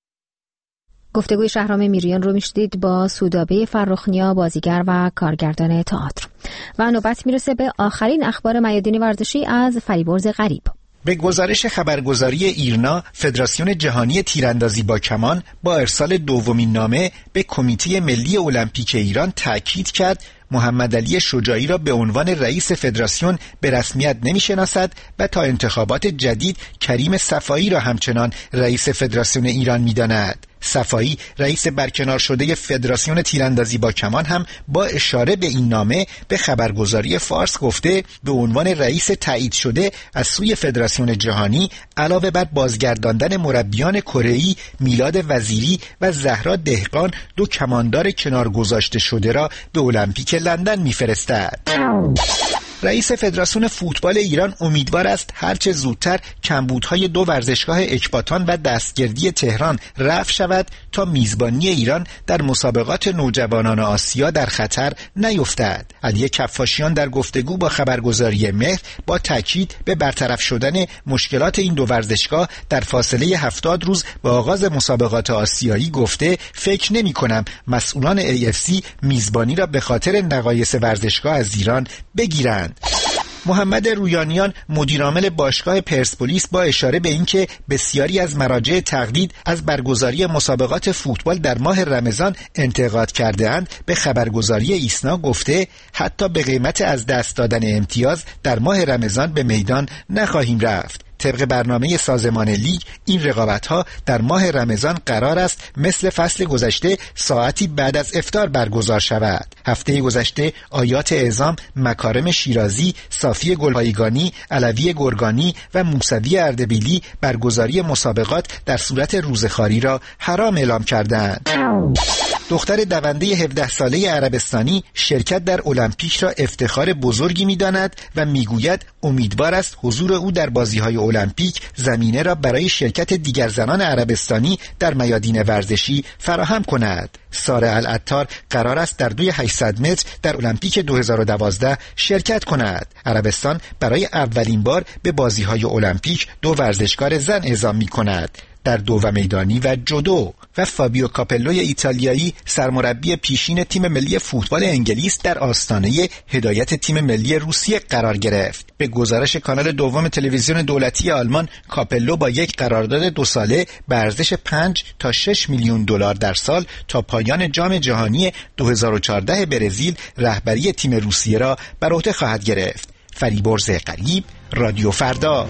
گفتگوی شهرام میریان رو میشدید با سودابه فرخنیا، بازیگر و کارگردان تئاتر. و نوبت میرسه به آخرین اخبار میادین ورزشی از فریبرز غریب. به گزارش خبرگزاری ایرنا، فدراسیون جهانی تیراندازی با کمان با ارسال دومین نامه به کمیته ملی المپیک ایران تاکید کرد محمد علی شجاعی را به عنوان رئیس فدراسیون به رسمیت نمی‌شناسد و تا انتخابات جدید کریم صفایی را همچنان رئیس فدراسیون ایران می‌داند. صفایی رئیس برکنار شده فدراسیون تیراندازی با کمان هم با اشاره به این نامه به خبرگزاری فارس گفته به عنوان رئیس تایید شده از سوی فدراسیون جهانی علاوه بر بازگرداندن مربیان کره‌ای میلاد وزیری و زهرا دهقان دو کماندار کنار گذاشته شده را به المپیک لندن میفرستد. رئیس فدراسیون فوتبال ایران امیدوار است هرچه زودتر کمبودهای دو ورزشگاه اکباتان و دستگردی تهران رفع شود تا میزبانی ایران در مسابقات نوجوانان آسیا در خطر نیفتد. علی کفاشیان در گفتگو با خبرگزاری مهر با تاکید به برطرف شدن مشکلات این دو ورزشگاه در فاصله هفتاد روز با آغاز مسابقات آسیایی گفته فکر نمی کنم مسئولان ای اف سی میزبانی را به خاطر نقایص ورزشگاه از ایران بگیرند. محمد رویانیان مدیرعامل باشگاه پرسپولیس با اشاره به اینکه بسیاری از مراجع تقلید از برگزاری مسابقات فوتبال در ماه رمضان انتقاد کرده‌اند به خبرگزاری ایسنا گفته حتی به قیمت از دست دادن امتیاز در ماه رمضان به میدان نخواهیم رفت. طبق برنامه سازمان لیگ این رقابت‌ها در ماه رمضان قرار است مثل فصل گذشته ساعتی بعد از افطار برگزار شود. هفته گذشته آیات اعظام، مکارم شیرازی، صافی گلپایگانی، علوی گرگانی و موسوی اردبیلی برگزاری مسابقات در صورت روزخواری را حرام اعلام کردند. دختر دونده هفده ساله عربستانی شرکت در المپیک را افتخار بزرگی می‌داند و می‌گوید امیدوار است حضور او در بازی‌های المپیک زمینه را برای شرکت دیگر زنان عربستانی در میادین ورزشی فراهم کند. ساره العطار قرار است در دوی هشتصد متر در المپیک دو هزار و دوازده شرکت کند. عربستان برای اولین بار به بازی‌های المپیک دو ورزشکار زن اعزام می‌کند، در دو و میدانی و جودو. و فابیو کاپلوی ایتالیایی سرمربی پیشین تیم ملی فوتبال انگلیس در آستانه هدایت تیم ملی روسیه قرار گرفت. به گزارش کانال دوم تلویزیون دولتی آلمان، کاپلو با یک قرارداد دو ساله به ارزش پنج تا شش میلیون دلار در سال تا پایان جام جهانی دو هزار و چهارده برزیل رهبری تیم روسیه را بر عهده خواهد گرفت. فریبرز غریب، رادیو فردا.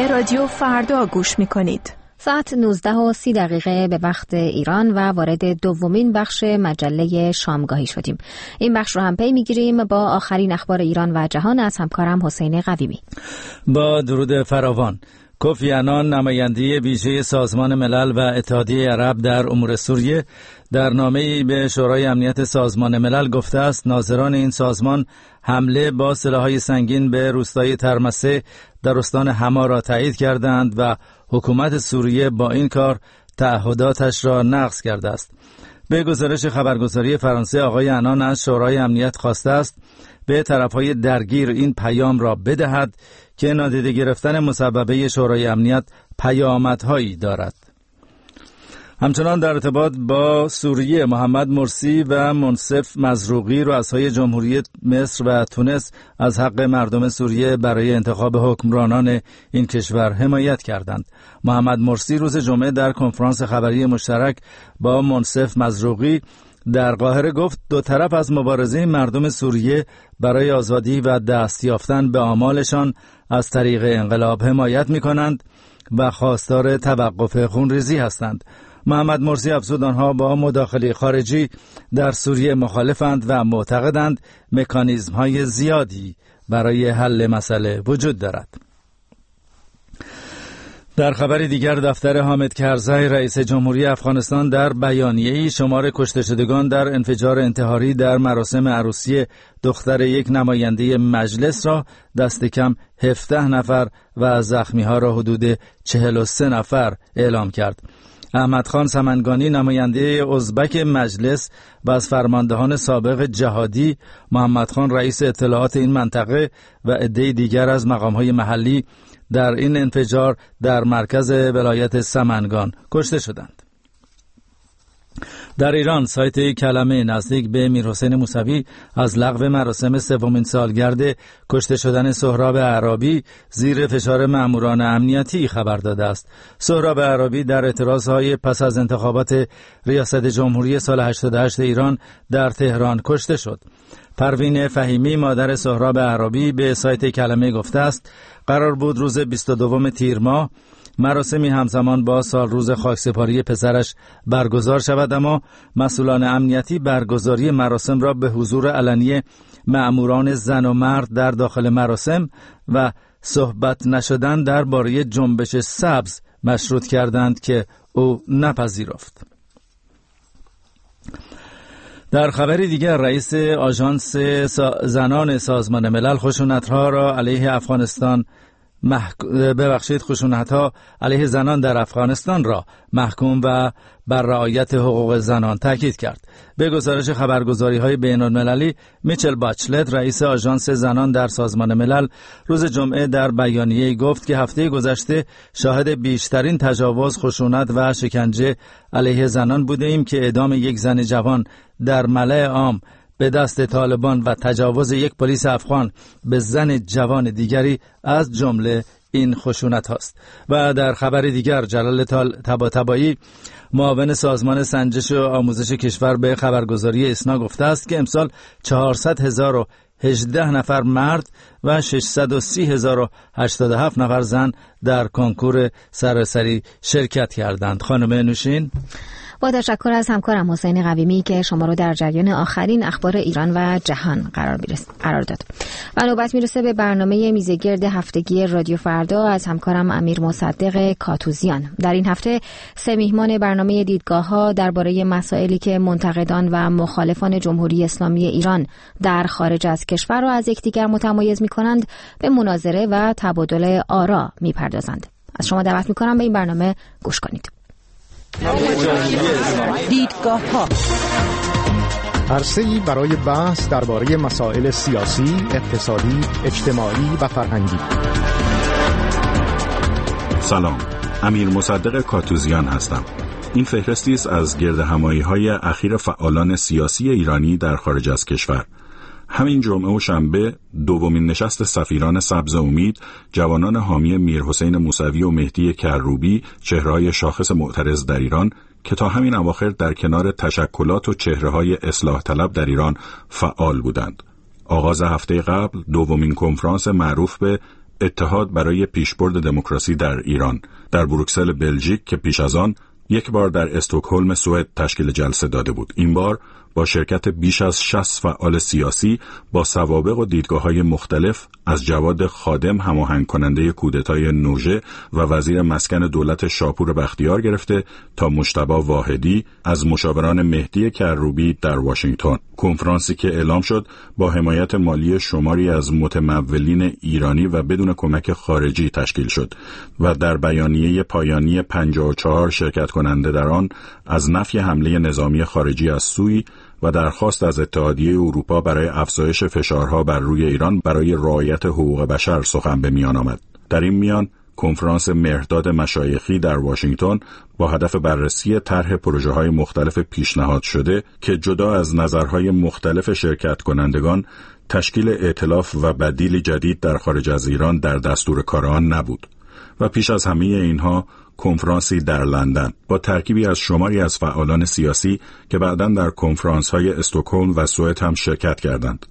به رادیو فردا گوش میکنید. ساعت نوزده و سی دقیقه به وقت ایران و وارد دومین بخش مجله شامگاهی شدیم. این بخش رو هم پی میگیریم با آخرین اخبار ایران و جهان از همکارم حسین قویمی. با درود فراوان. کوفی عنان نماینده ویژه سازمان ملل و اتحادیه عرب در امور سوریه در نامه‌ای به شورای امنیت سازمان ملل گفته است ناظران این سازمان حمله با سلاح‌های سنگین به روستای ترمسه در استان حما را تایید کردند و حکومت سوریه با این کار تعهداتش را نقض کرده است. به گزارش خبرگزاری فرانسه آقای عنان از شورای امنیت خواسته است به طرف‌های درگیر این پیام را بدهد که نادیده گرفتن مسببه شورای امنیت پیامدهایی دارد. همچنان در ارتباط با سوریه محمد مرسی و منصف مزروقی رؤسای جمهوری مصر و تونس از حق مردم سوریه برای انتخاب حکمرانان این کشور حمایت کردند. محمد مرسی روز جمعه در کنفرانس خبری مشترک با منصف مزروقی در قاهره گفت دو طرف از مبارزه مردم سوریه برای آزادی و دست یافتن به آمالشان از طریق انقلاب حمایت می‌کنند و خواستار توقف خونریزی هستند. محمد مرسی افزود آنها با مداخله خارجی در سوریه مخالفند و معتقدند مکانیزم‌های زیادی برای حل مسئله وجود دارد. در خبر دیگر دفتر حامد کرزی رئیس جمهوری افغانستان در بیانیه‌ای شمار کشته شدگان در انفجار انتحاری در مراسم عروسی دختر یک نماینده مجلس را دست کم هفده نفر و زخمی‌ها را حدود چهل و سه نفر اعلام کرد. احمد خان سمنگانی نماینده ازبک مجلس و از فرماندهان سابق جهادی، محمد خان رئیس اطلاعات این منطقه و عده‌ای دیگر از مقام‌های محلی در این انفجار در مرکز ولایت سمنگان کشته شدند. در ایران سایت کلمه نزدیک به میرحسین موسوی از لغو مراسم سومین سالگرد کشته شدن سهراب اعرابی زیر فشار ماموران امنیتی خبر داده است. سهراب اعرابی در اعتراضهای پس از انتخابات ریاست جمهوری سال هشتاد و هشت ایران در تهران کشته شد. پروین فهیمی مادر سهراب اعرابی به سایت کلمه گفته است قرار بود روز بیست و دوم تیر ماه مراسمی همزمان با سال روز خاکسپاری پسرش برگزار شود، اما مسئولان امنیتی برگزاری مراسم را به حضور علنی مأموران زن و مرد در داخل مراسم و صحبت نشدن درباره جنبش سبز مشروط کردند که او نپذیرفت. در خبری دیگر رئیس آژانس زنان سازمان ملل خشونت‌ها را علیه افغانستان محک... ببخشید خشونت‌ها علیه زنان در افغانستان را محکوم و بر رعایت حقوق زنان تاکید کرد. به گزارش خبرگزاری‌های بین‌المللی میچل باچلت رئیس آژانس زنان در سازمان ملل روز جمعه در بیانیه‌ای گفت که هفته گذشته شاهد بیشترین تجاوز، خشونت و شکنجه علیه زنان بودیم که اعدام یک زن جوان در ملأ عام به دست طالبان و تجاوز یک پلیس افغان به زن جوان دیگری از جمله این خشونت هاست. و در خبر دیگر جلال طباطبایی معاون سازمان سنجش و آموزش کشور به خبرگزاری اسنا گفته است که امسال چهارصد هزار و هجده نفر مرد و ششصد و سی هزار و هشتاد و هفت نفر زن در کنکور سراسری شرکت کردند. خانم نوشین، با تشکر از همکارم حسین قویمی که شما رو در جریان آخرین اخبار ایران و جهان قرار قرار داد. و نوبت میرسه به برنامه میزگرد هفتگی رادیو فردا از همکارم امیر مصدق کاتوزیان. در این هفته سه میهمان برنامه دیدگاه‌ها درباره مسائلی که منتقدان و مخالفان جمهوری اسلامی ایران در خارج از کشور را از یکدیگر متمایز می‌کنند به مناظره و تبادل آرا می‌پردازند. از شما دعوت می‌کنم به این برنامه گوش کنید. دیدگاه‌ها عرصه‌ای برای بحث درباره مسائل سیاسی، اقتصادی، اجتماعی و فرهنگی. سلام، امیر مصدق کاتوزیان هستم. این فهرستی است از گردهمایی‌های اخیر فعالان سیاسی ایرانی در خارج از کشور. همین جمعه و شنبه دومین نشست سفیران سبز امید، جوانان حامی میرحسین موسوی و مهدی کروبی، چهره‌های شاخص معترض در ایران که تا همین اواخر در کنار تشکلات و چهره‌های اصلاح طلب در ایران فعال بودند. آغاز هفته قبل دومین کنفرانس معروف به اتحاد برای پیشبرد دموکراسی در ایران در بروکسل بلژیک که پیش از آن یک بار در استکهلم سوئد تشکیل جلسه داده بود. این بار با شرکت بیش از شصت فعال سیاسی با سوابق و دیدگاه‌های مختلف، از جواد خادم هماهنگ کننده کودتای نوژه و وزیر مسکن دولت شاپور بختیار گرفته تا مجتبی واحدی از مشاوران مهدی کروبی در واشنگتن. کنفرانسی که اعلام شد با حمایت مالی شماری از متمولین ایرانی و بدون کمک خارجی تشکیل شد و در بیانیه پایانی پنجاه و چهار شرکت کننده در آن از نفی حمله نظامی خارجی از سوی و درخواست از اتحادیه اروپا برای افزایش فشارها بر روی ایران برای رعایت حقوق بشر سخن به میان آمد. در این میان کنفرانس مهرداد مشایخی در واشنگتن با هدف بررسی طرح پروژه‌های مختلف پیشنهاد شده که جدا از نظرهای مختلف شرکت کنندگان تشکیل ائتلاف و بدیلی جدید در خارج از ایران در دستور کار آن نبود. و پیش از همه اینها کنفرانسی در لندن با ترکیبی از شماری از فعالان سیاسی که بعداً در کنفرانس‌های استکهلم و سوئد هم شرکت کردند.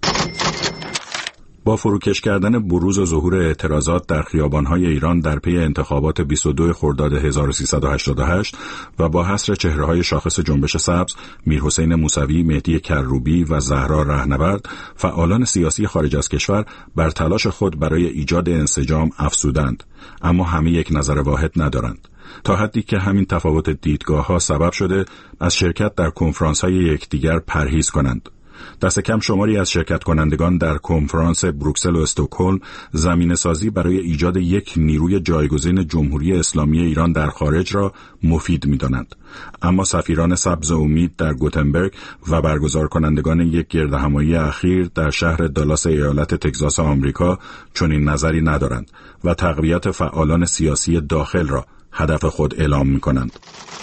با فروکش کردن بروز و ظهور اعتراضات در خیابان‌های ایران در پی انتخابات بیست و دوم خرداد هزار و سیصد و هشتاد و هشت و با حصر چهره‌های شاخص جنبش سبز، میرحسین موسوی، مهدی کروبی و زهرا رهنورد، فعالان سیاسی خارج از کشور بر تلاش خود برای ایجاد انسجام افزودند، اما همه یک نظر واحد ندارند. تا حدی که همین تفاوت دیدگاه‌ها سبب شده از شرکت در کنفرانس‌های یکدیگر پرهیز کنند. دست کم شماری از شرکت کنندگان در کنفرانس بروکسل و استکهلم زمینه سازی برای ایجاد یک نیروی جایگزین جمهوری اسلامی ایران در خارج را مفید می‌دانند. اما سفیران سبز امید در گوتنبرگ و برگزار کنندگان یک گردهمایی اخیر در شهر دالاس ایالت تگزاس آمریکا چنین نظری ندارند و تقویت فعالان سیاسی داخل را هدف خود اعلام می‌کنند.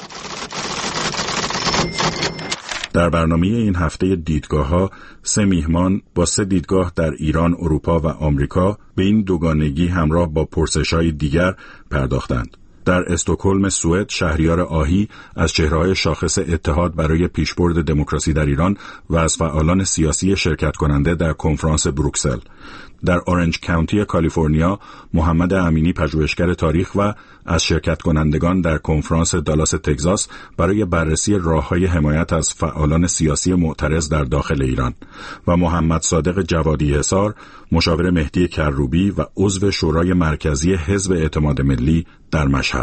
در برنامه این هفته دیدگاه‌ها سه میهمان با سه دیدگاه در ایران، اروپا و آمریکا به این دوگانگی همراه با پرسش‌های دیگر پرداختند. در استکهلم سوئد شهریار آهی از چهره‌های شاخص اتحاد برای پیشبرد دموکراسی در ایران و از فعالان سیاسی شرکت کننده در کنفرانس بروکسل. در اورنج کانتی کالیفرنیا محمد امینی پژوهشگر تاریخ و از شرکت کنندگان در کنفرانس دالاس تگزاس برای بررسی راه‌های حمایت از فعالان سیاسی معترض در داخل ایران و محمد صادق جوادی حصار مشاور مهدی کروبی و عضو شورای مرکزی حزب اعتماد ملی در مشهد.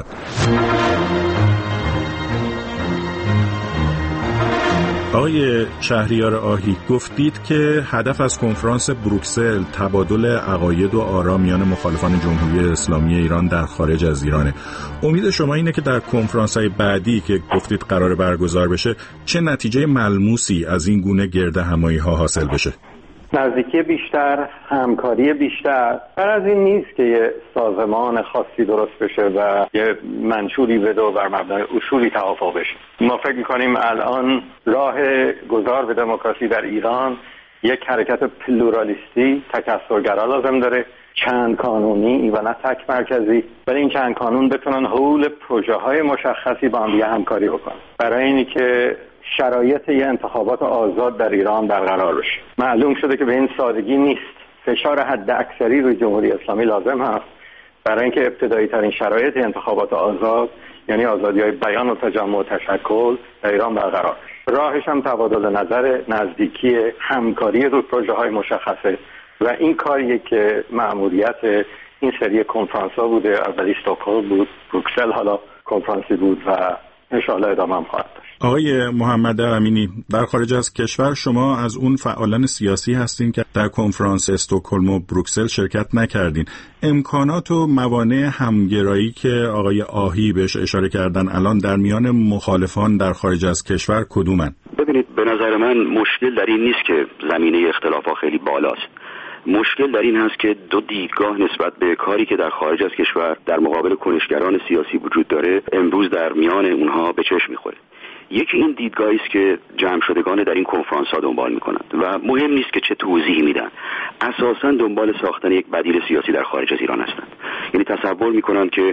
آقای شهریار آهی، گفتید که هدف از کنفرانس بروکسل تبادل عقاید و آرا میان مخالفان جمهوری اسلامی ایران در خارج از ایرانه. امید شما اینه که در کنفرانس‌های بعدی که گفتید قرار برگزار بشه چه نتیجه ملموسی از این گونه گردهمایی‌ها حاصل بشه؟ نزدیکی بیشتر، همکاری بیشتر. بر از این نیست که یه سازمان خاصی درست بشه و یه منشوری بده و بر مبنای اصولی توافق بشه. ما فکر می‌کنیم الان راه گذار به دموکراسی در ایران یک حرکت پلورالیستی، تکثرگرا لازم داره، چند قانونی و نه تک مرکزی، ولی این چند قانون بتونن حول پروژه‌های مشخصی با هم دیگه همکاری بکنن برای اینی که شرایط یه انتخابات آزاد در ایران برقرار بشه. معلوم شده که به این سادگی نیست. فشار حد اکثری روی جمهوری اسلامی لازم هست برای اینکه ابتدایی ترین شرایط انتخابات آزاد، یعنی آزادی‌های بیان و تجمع و تشکل در ایران برقرار بشه. راهش هم تبادل نظر، نزدیکی، همکاری روی پروژه‌های مشخصه و این کاریه که مأموریت این سری کنفرانس‌ها بوده. اولی استکهلم بود، بروکسل حالا کنفرانسی بود و انشاءالله ادامه هم خواهد داشت. آقای محمد امینی، در خارج از کشور شما از اون فعالان سیاسی هستین که در کنفرانس استکهلم و بروکسل شرکت نکردین. امکانات و موانع همگرایی که آقای آهی بهش اشاره کردن الان در میان مخالفان در خارج از کشور کدومن؟ ببینید، به نظر من مشکل در این نیست که زمینه اختلافات خیلی بالاست. مشکل در این هست که دو دیدگاه نسبت به کاری که در خارج از کشور در مقابل کنشگران سیاسی وجود داره امروز در میان اونها به چشم میخوره. یکی این دیدگاهی است که جمع شدگان در این کنفرانس ها دنبال میکنند و مهم نیست که چه توضیحی میدن، اساسا دنبال ساختن یک بدیل سیاسی در خارج از ایران هستند. یعنی تصور میکنند که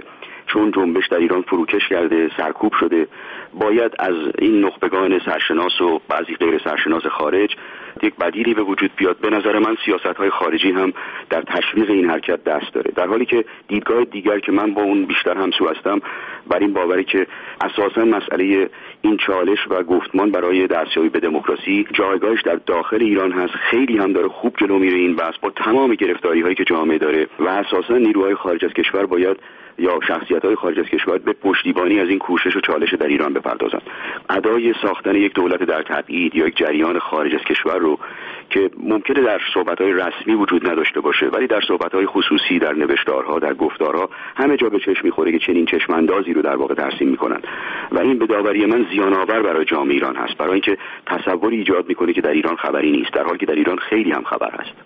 چون جنبش در ایران فروکش کرده، سرکوب شده، باید از این نخبگان سرشناس و بعضی غیر سرشناس خارج یک بدیلی به وجود بیاد. به نظر من سیاست‌های خارجی هم در تشویق این حرکت دست داره، در حالی که دیدگاه دیگر که من با اون بیشتر همسو هستم بر این باوری که اساساً مسئله این چالش و گفتمان برای دستیابی به دموکراسی جایگاهش در داخل ایران هست. خیلی هم داره خوب جلو میره این بحث با تمام گرفتاری‌هایی که جامعه داره و اساساً نیروهای خارج از کشور باید یا شخصیت‌های خارج از کشور به پشتیبانی از این کوشش و چالش در ایران بپردازند. ادای ساختن یک دولت در تبعید یا یک جریان خارج از کشور رو که ممکنه در صحبت‌های رسمی وجود نداشته باشه ولی در صحبت‌های خصوصی، در نوشتارها، در گفتارها همه جا به چشم می‌خوره که چنین چشم‌اندازی رو در واقع ترسیم می‌کنن و این به داوری من زیان‌آور برای جامعه ایران هست، برای اینکه تصوری ایجاد می‌کنه که در ایران خبری نیست، در حالی که در ایران خیلی هم خبر هست.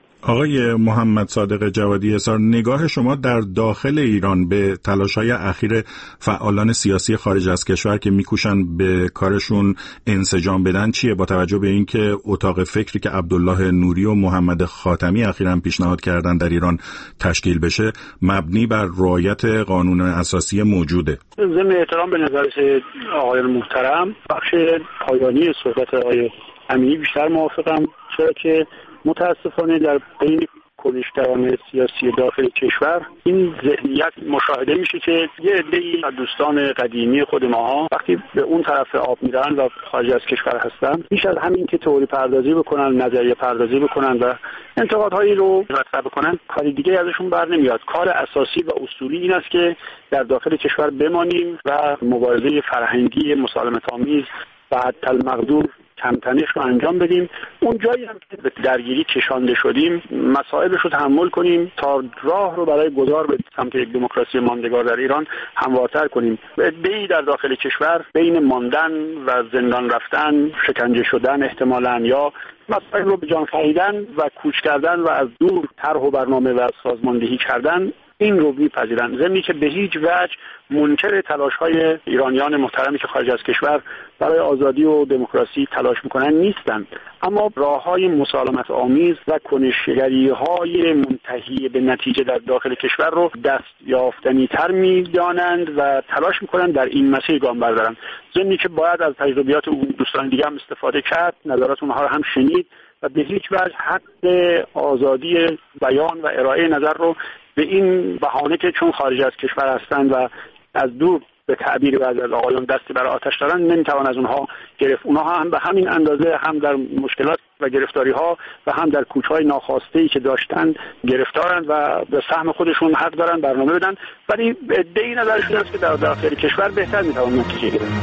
آقای محمد صادق جوادی احصار، نگاه شما در داخل ایران به تلاش‌های اخیر فعالان سیاسی خارج از کشور که میکوشن به کارشون انسجام بدن چیه، با توجه به اینکه اتاق فکری که عبدالله نوری و محمد خاتمی اخیراً پیشنهاد کردن در ایران تشکیل بشه مبنی بر رعایت قانون اساسی موجوده؟ ضمن احترام به نظر آقایان محترم، بخش پایانی صحبت آقای امینی بیشتر موافقم، چرا که متاسفانه در بین کنشگران سیاسی داخل کشور این ذهنیت مشاهده میشه که یه عده‌ای از دوستان قدیمی خود ماها وقتی به اون طرف آب میرن و خارج از کشور هستن، بیش از همین که تئوری پردازی بکنن، نظریه پردازی بکنن و انتقادهایی رو مطرح بکنن، کاری دیگه ازشون بر نمیاد. کار اساسی و اصولی این است که در داخل کشور بمانیم و مبارزه فرهنگی مسالمت‌آمیز و حتی المقدور کمتنش رو انجام بدیم. اون جایی هم که به درگیری کشانده شدیم مسائلش رو تحمل کنیم تا راه رو برای گذار به سمت یک دموکراسی ماندگار در ایران هموارتر کنیم. عده‌ای در داخل کشور بین ماندن و زندان رفتن، شکنجه شدن احتمالاً یا مسائل رو به جان خریدن و کوچ کردن و از دور طرح و برنامه و سازماندهی کردن این رو می‌پذیرند، ضمنی که به هیچ وجه منکر تلاش‌های ایرانیان محترمی که خارج از کشور برای آزادی و دموکراسی تلاش می‌کنند نیستند، اما راه‌های مسالمت آمیز و کنشگری‌های منتهی به نتیجه در داخل کشور رو دست یافتنی‌تر می‌دانند و تلاش می‌کنند در این مسیر گام بردارند، ضمنی که باید از تجربیات اون دوستان دیگه هم استفاده کرد، نظرات اونها رو هم شنید و به هیچ وجه حق آزادی بیان و ارائه نظر رو به این بهانه که چون خارج از کشور هستند و از دور به تعبیر بعضی از آقایان دستی برای آتش دارن نمیتوان از اونها گرفت. اونها هم به همین اندازه هم در مشکلات و گرفتاری ها و هم در کوچهای ناخواسته ای که داشتن گرفتارن و به سهم خودشون حق دارن برنامه بدن، ولی ادعای نظرشون است که در داخل کشور بهتر میتوان نتیجه گرفت.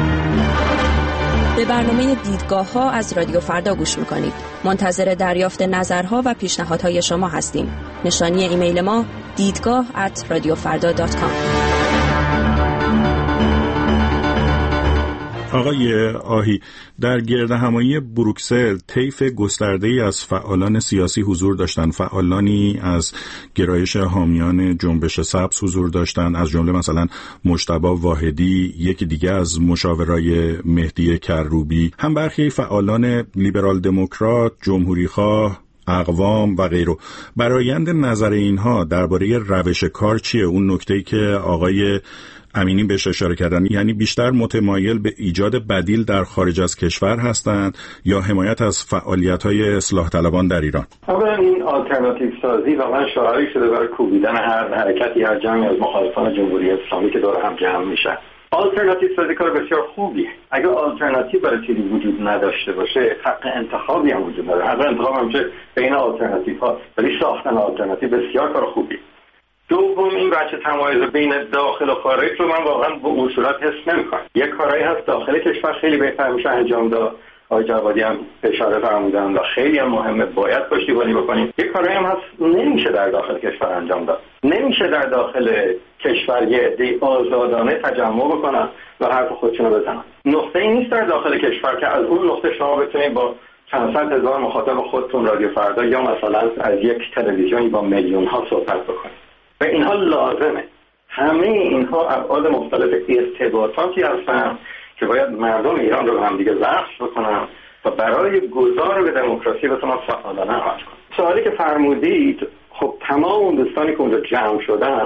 به برنامه دیدگاه ها از رادیو فردا گوش میکنید. منتظر دریافت نظرها و پیشنهادهای شما هستیم. نشانی ایمیل ما دیدگاه ات رادیو فردا دات کام. آقای آهی، در گردهمایی بروکسل طیف گسترده‌ای از فعالان سیاسی حضور داشتند. فعالانی از گرایش حامیان جنبش سبز حضور داشتند، از جمله مثلا مجتبی واحدی، یکی دیگه از مشاورای مهدی کروبی، هم برخی فعالان لیبرال دموکرات، جمهوریخواه، اقوام و غیره. برآیند نظر اینها درباره روش کار چیه؟ اون نکته‌ای که آقای امینی بهش اشاره کردن، یعنی بیشتر متمایل به ایجاد بدیل در خارج از کشور هستند یا حمایت از فعالیت‌های اصلاح طلبان در ایران؟ اولا این آلترناتیو سازی واقعا شعاری شده برای کوبیدن هر حرکتی، هر جمعی از مخالفان جمهوری اسلامی که دور هم جمع میشن. آلترناتیو سازی کار بسیار خوبیه. اگه آلترناتیو برای چیزی وجود نداشته باشه، حق انتخابی هم وجود نداره. حق انتخاب هم چه بین آلترناتیو ها، ولی ساختن آلترناتیو بسیار کار خوبیه. دوم، این بچه تمایز بین داخل و خارج رو من واقعا به اصولات حس نمی‌کنم. یک کارایی هست داخل کشور خیلی بهتر میشه انجام داد، آقای جوادی هم اشاره فرمودن و خیلی هم مهمه، باید پشتیبانی بکنیم. یک کارایی هم هست نمیشه در داخل کشور انجام داد. نمیشه در داخل کشور یه عده آزادانه تجمع بکنن و حرف خودشون رو بزنن. نقطه ای نیست در داخل کشور که از اون نقطه شما بتونید با چند صد هزار مخاطب خودتون رادیو فردا یا مثلا از یک تلویزیونی با میلیون ها صحبت بکنید. و اینها لازمه. همه اینها ابعاد مختلف ارتباطاتی هستن که باید مردم ایران رو به هم دیگه وصل بکنن و برای گذار به دموکراسی بتونن فعالانه عمل کنن. سوالی که فرمودید، خب تمام اون دوستانی که اونجا جمع شدن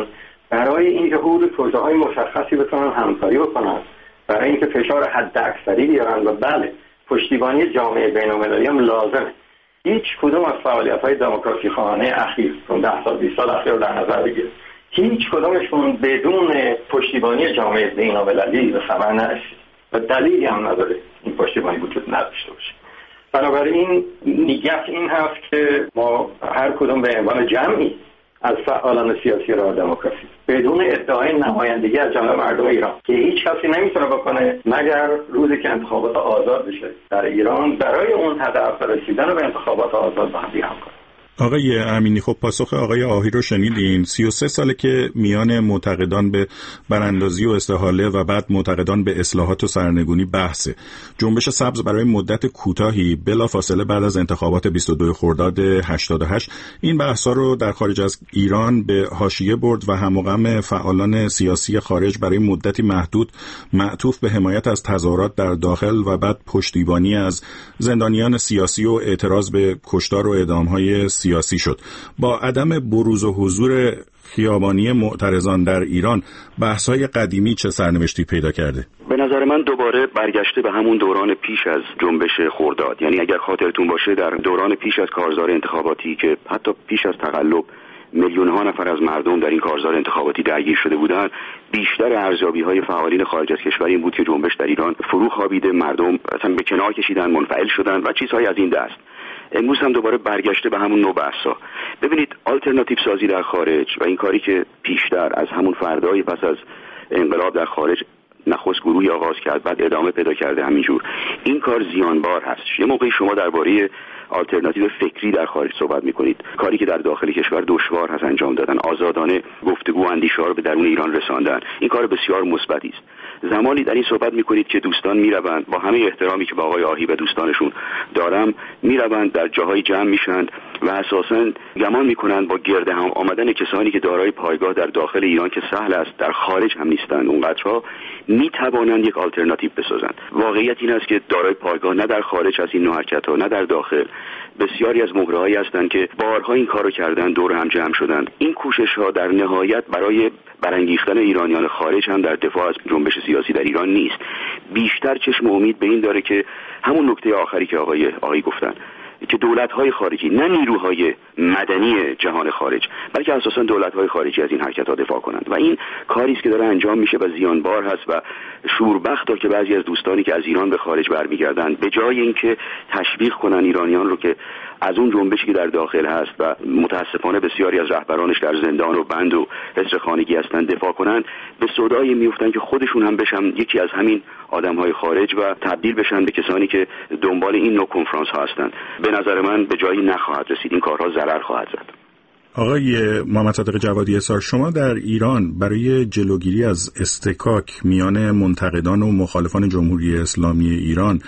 برای اینکه حدود توجه‌های مشخصی بتونن همکاری بکنن، برای اینکه فشار حد اکثری بیارن و بله پشتیبانی جامعه بین‌المللی هم لازمه. هیچ کدوم از فعالیت‌های دموکراسی خواهانه اخیر اون ده سال بیست سال اخیر رو در نظر بگیرید، هیچ کدومشون بدون پشتیبانی جامعه بین‌المللی به ثمر نرسید و دلیلی هم نداره این پشتیبانی وجود نداشته باشه. بنابراین نیت این هست که ما هر کدوم به عنوان جمعی از فعالان سیاسی راه دموکراسی بدون ادعای نمایندگی از جامعه مردم ایران که هیچ کسی نمیتونه بکنه مگر روزی که انتخابات آزاد بشه در ایران، برای اون هدف رسیدن به انتخابات آزاد با هم دیگه هم کنه. آقای امینی، خب پاسخ آقای آهی رو شنیدین. سی و سه ساله که میان معتقدان به براندازی و استحاله و بعد معتقدان به اصلاحات و سرنگونی بحثه. جنبش سبز برای مدت کوتاهی بلافاصله بعد از انتخابات بیست و دو خرداد هشتاد و هشت این بحثا رو در خارج از ایران به حاشیه برد و هم و غم فعالان سیاسی خارج برای مدتی محدود معطوف به حمایت از تظاهرات در داخل و بعد پشتیبانی از زندانیان سیاسی و اعتراض به کشتار و اعدام‌های سیاسی شد. با عدم بروز و حضور خیابانی معترضان در ایران بحث‌های قدیمی چه سرنوشتی پیدا کرده؟ به نظر من دوباره برگشته به همون دوران پیش از جنبش خرداد. یعنی اگر خاطرتون باشه در دوران پیش از کارزار انتخاباتی که حتی پیش از تقلب میلیون ها نفر از مردم در این کارزار انتخاباتی درگیر شده بودند، بیشتر ارزیابی‌های فعالین خارج از کشور این بود که جنبش در ایران فرو خوابیده، مردم اصلا به کنار کشیدن، منفعل شدن و چیزهای از این دست. امروز هم دوباره برگشته به همون نوع بحثا. ببینید آلترناتیو سازی در خارج و این کاری که پیشتر از همون فردای پس از انقلاب در خارج نخست گروهی آغاز کرد بعد ادامه پیدا کرده همینجور، این کار زیانبار هست. یه موقعی شما درباره آلترناتیو فکری در خارج صحبت میکنید، کاری که در داخل کشور دشوار هست انجام دادن، آزادانه گفتگو و اندیشه ها رو به درون ایران رساندن، این کار بسیار مثبتی است. زمانی در این صحبت میکنید که دوستان میروند، با همه احترامی که با آقای آهی و دوستانشون دارم، میروند در جاهای جمع میشند و اساساً گمان میکنند با گرد هم آمدن کسانی که دارای پایگاه در داخل ایران که سهل است در خارج هم نیستند اونقدرها، میتوانند یک آلترناتیو بسازند. واقعیت این است که دارای پایگاه نه در خارج از این نوع حرکت‌ها نه در داخل بسیاری از مهره‌هایی هستند که بارها این کارو کردن، دور هم جمع شدند. این کوشش‌ها در نهایت برای برانگیختن ایرانیان خارج هم در دفاع از جنبش سیاسی در ایران نیست. بیشتر چشم امید به این داره که همون نکته آخری که آقای آقای گفتن که دولت‌های خارجی، نه نیروهای مدنی جهان خارج، بلکه اساساً دولت‌های خارجی از این حرکت‌ها دفاع کنند و این کاری است که داره انجام میشه و زیانبار هست و شوربخته که بعضی از دوستانی که از ایران به خارج برمیگردند به جای اینکه تشویق کنن ایرانیان رو که از اون جنبشی که در داخل هست و متاسفانه بسیاری از رهبرانش در زندان و بند و حجر خانگی هستند دفاع کنند، به سودایی میفتن که خودشون هم بشن یکی از همین آدم‌های خارج و تبدیل بشن به کسانی که دنبال این نوع کنفرانس ها هستند. به نظر من به جایی نخواهد رسید، این کارها ضرر خواهد زد. آقای محمد صادق جوادی اسار، شما در ایران برای جلوگیری از اصطکاک میان منتقدان و مخالفان جمهوری اسلامی ایران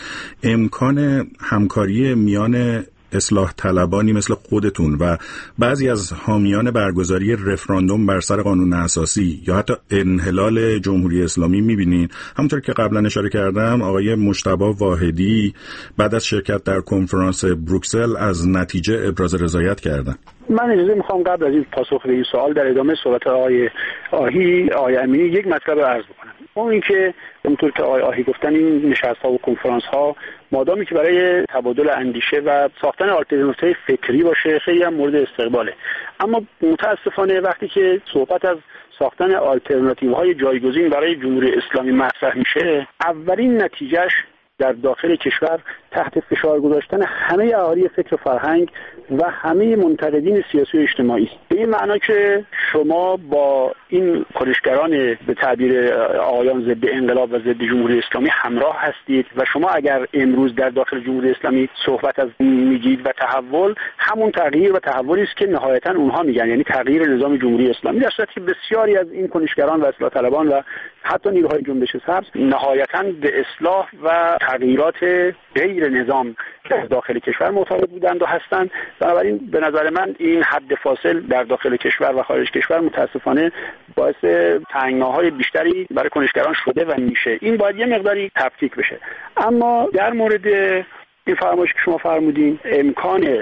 امکان همکاری میان اصلاح طلبانی مثل خودتون و بعضی از حامیان برگزاری رفراندوم بر سر قانون اساسی یا حتی انحلال جمهوری اسلامی می‌بینین؟ همونطور که قبلا اشاره کردم آقای مجتبی واحدی بعد از شرکت در کنفرانس بروکسل از نتیجه ابراز رضایت کردن. من اجازه میخوام قبل از این پاسخ به این سوال در ادامه صحبت آقای آهی آقای امینی یک مطلب رو عرض بکنم. اون این که اونطور که آقای آهی گفتن این نشست‌ها و کنفرانس‌ها مادامی که برای تبادل اندیشه و ساختن آلترناتیوهای فکری باشه خیلی هم مورد استقباله، اما متاسفانه وقتی که صحبت از ساختن آلترناتیوهای جایگزین برای جمهوری اسلامی مطرح میشه، اولین نتیجهش در داخل کشور تحت فشار گذاشتن همه اهالی فکر و فرهنگ و همه منتقدین سیاسی و اجتماعی است. به این معنا که شما با این کنشگران به تعبیر آقایان ضد انقلاب و ضد جمهوری اسلامی همراه هستید و شما اگر امروز در داخل جمهوری اسلامی صحبت از میگید و تحول، همون تغییر و تحولی است که نهایتا اونها میگن، یعنی تغییر نظام جمهوری اسلامی، در صورتی که بسیاری از این کنشگران و اصلاح طلبان و حتی نیروهای جنبش سبز نهایتا به اصلاح و تغییرات غیر نظام در داخل کشور معتقد بودند و هستند. بنابراین به نظر من این حد فاصل در داخل کشور و خارج کشور متاسفانه باعث تنگناهای بیشتری برای کنشگران شده و میشه. این باید یه مقداری تفکیک بشه. اما در مورد این فرمایشی که شما فرمودین، امکان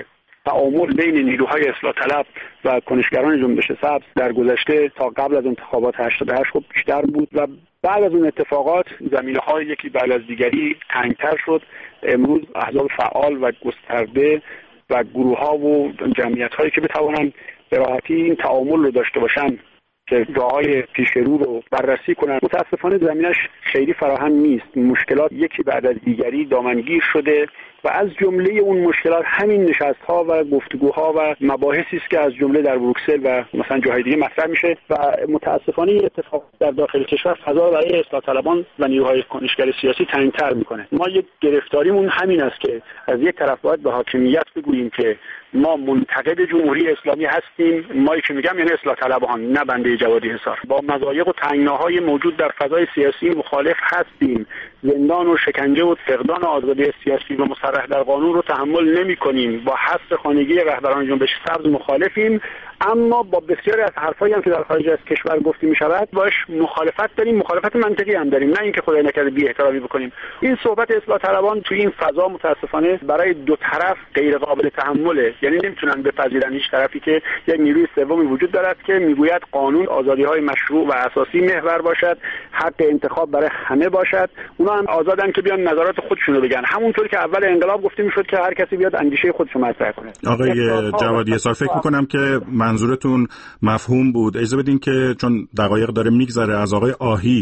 تعامل بین نیروهای اصلاح طلب و کنشگران جنبش سبز در گذشته تا قبل از انتخابات هشتاد و هشت خب بیشتر بود و بعد از اون اتفاقات زمینه‌های یکی بعد از دیگری تنگتر شد. امروز احزاب فعال و گسترده و گروه‌ها و جمعیت‌هایی که بتوانند به راحتی این تعامل رو داشته باشن که راه‌های پیش رو رو بررسی کنن، متاسفانه زمینش خیلی فراهم نیست. مشکلات یکی بعد از دیگری دامنگیر شده و از جمله اون مشکلات همین نشست‌ها و گفتگوها و مباحثی است که از جمله در بروکسل و مثلا جاهای دیگه مطرح میشه و متاسفانه این اتفاق در داخل کشور فضا برای اصلاح طلبان و نیروهای کنشگر سیاسی تنگ‌تر میکنه. ما یک گرفتاریمون همین است که از یک طرف باید به حاکمیت بگوییم که ما منتقد جمهوری اسلامی هستیم، ما که میگم یعنی اصلاح طلبان نه بنده جوادی حصار، با مضایق و تنگناهای موجود در فضای سیاسی مخالف هستیم، زندان و شکنجه و فقدان آزادی سیاسی و مصرح در قانون رو تحمل نمی‌کنیم، با حذف خانگی رهبران جنبش سبز مخالفیم، اما با بسیاری از حرفایی هم که در خارج از کشور گفته می‌شود باش مخالفت داریم، مخالفت منطقی هم داریم، نه اینکه خدای نکرده بی احترامی بکنیم. این صحبت اصلاح طلبان توی این فضا متاسفانه برای دو طرف غیر قابل تحمله، یعنی نمیتونن بپذیرن هیچ طرفی که یک نیروی سومی وجود دارد که میگوید قانون آزادی‌های مشروع و اساسی محور باشد، حق انتخاب برای همه باشد، اونا هم آزادن که بیان نظرات خودشون رو بگن، همونطور که اول انقلاب گفته میشد که هر کسی بیاد اندیشه خودش رو مطرح کنه. آقای جوادی حصار، فکر می‌کنم که منظورتون مفهوم بود. اجازه بدین که چون دقایق داره میگذره از آقای آهی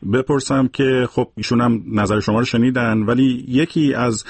بپرسم که خب ایشون هم نظر شما رو شنیدن، ولی یکی از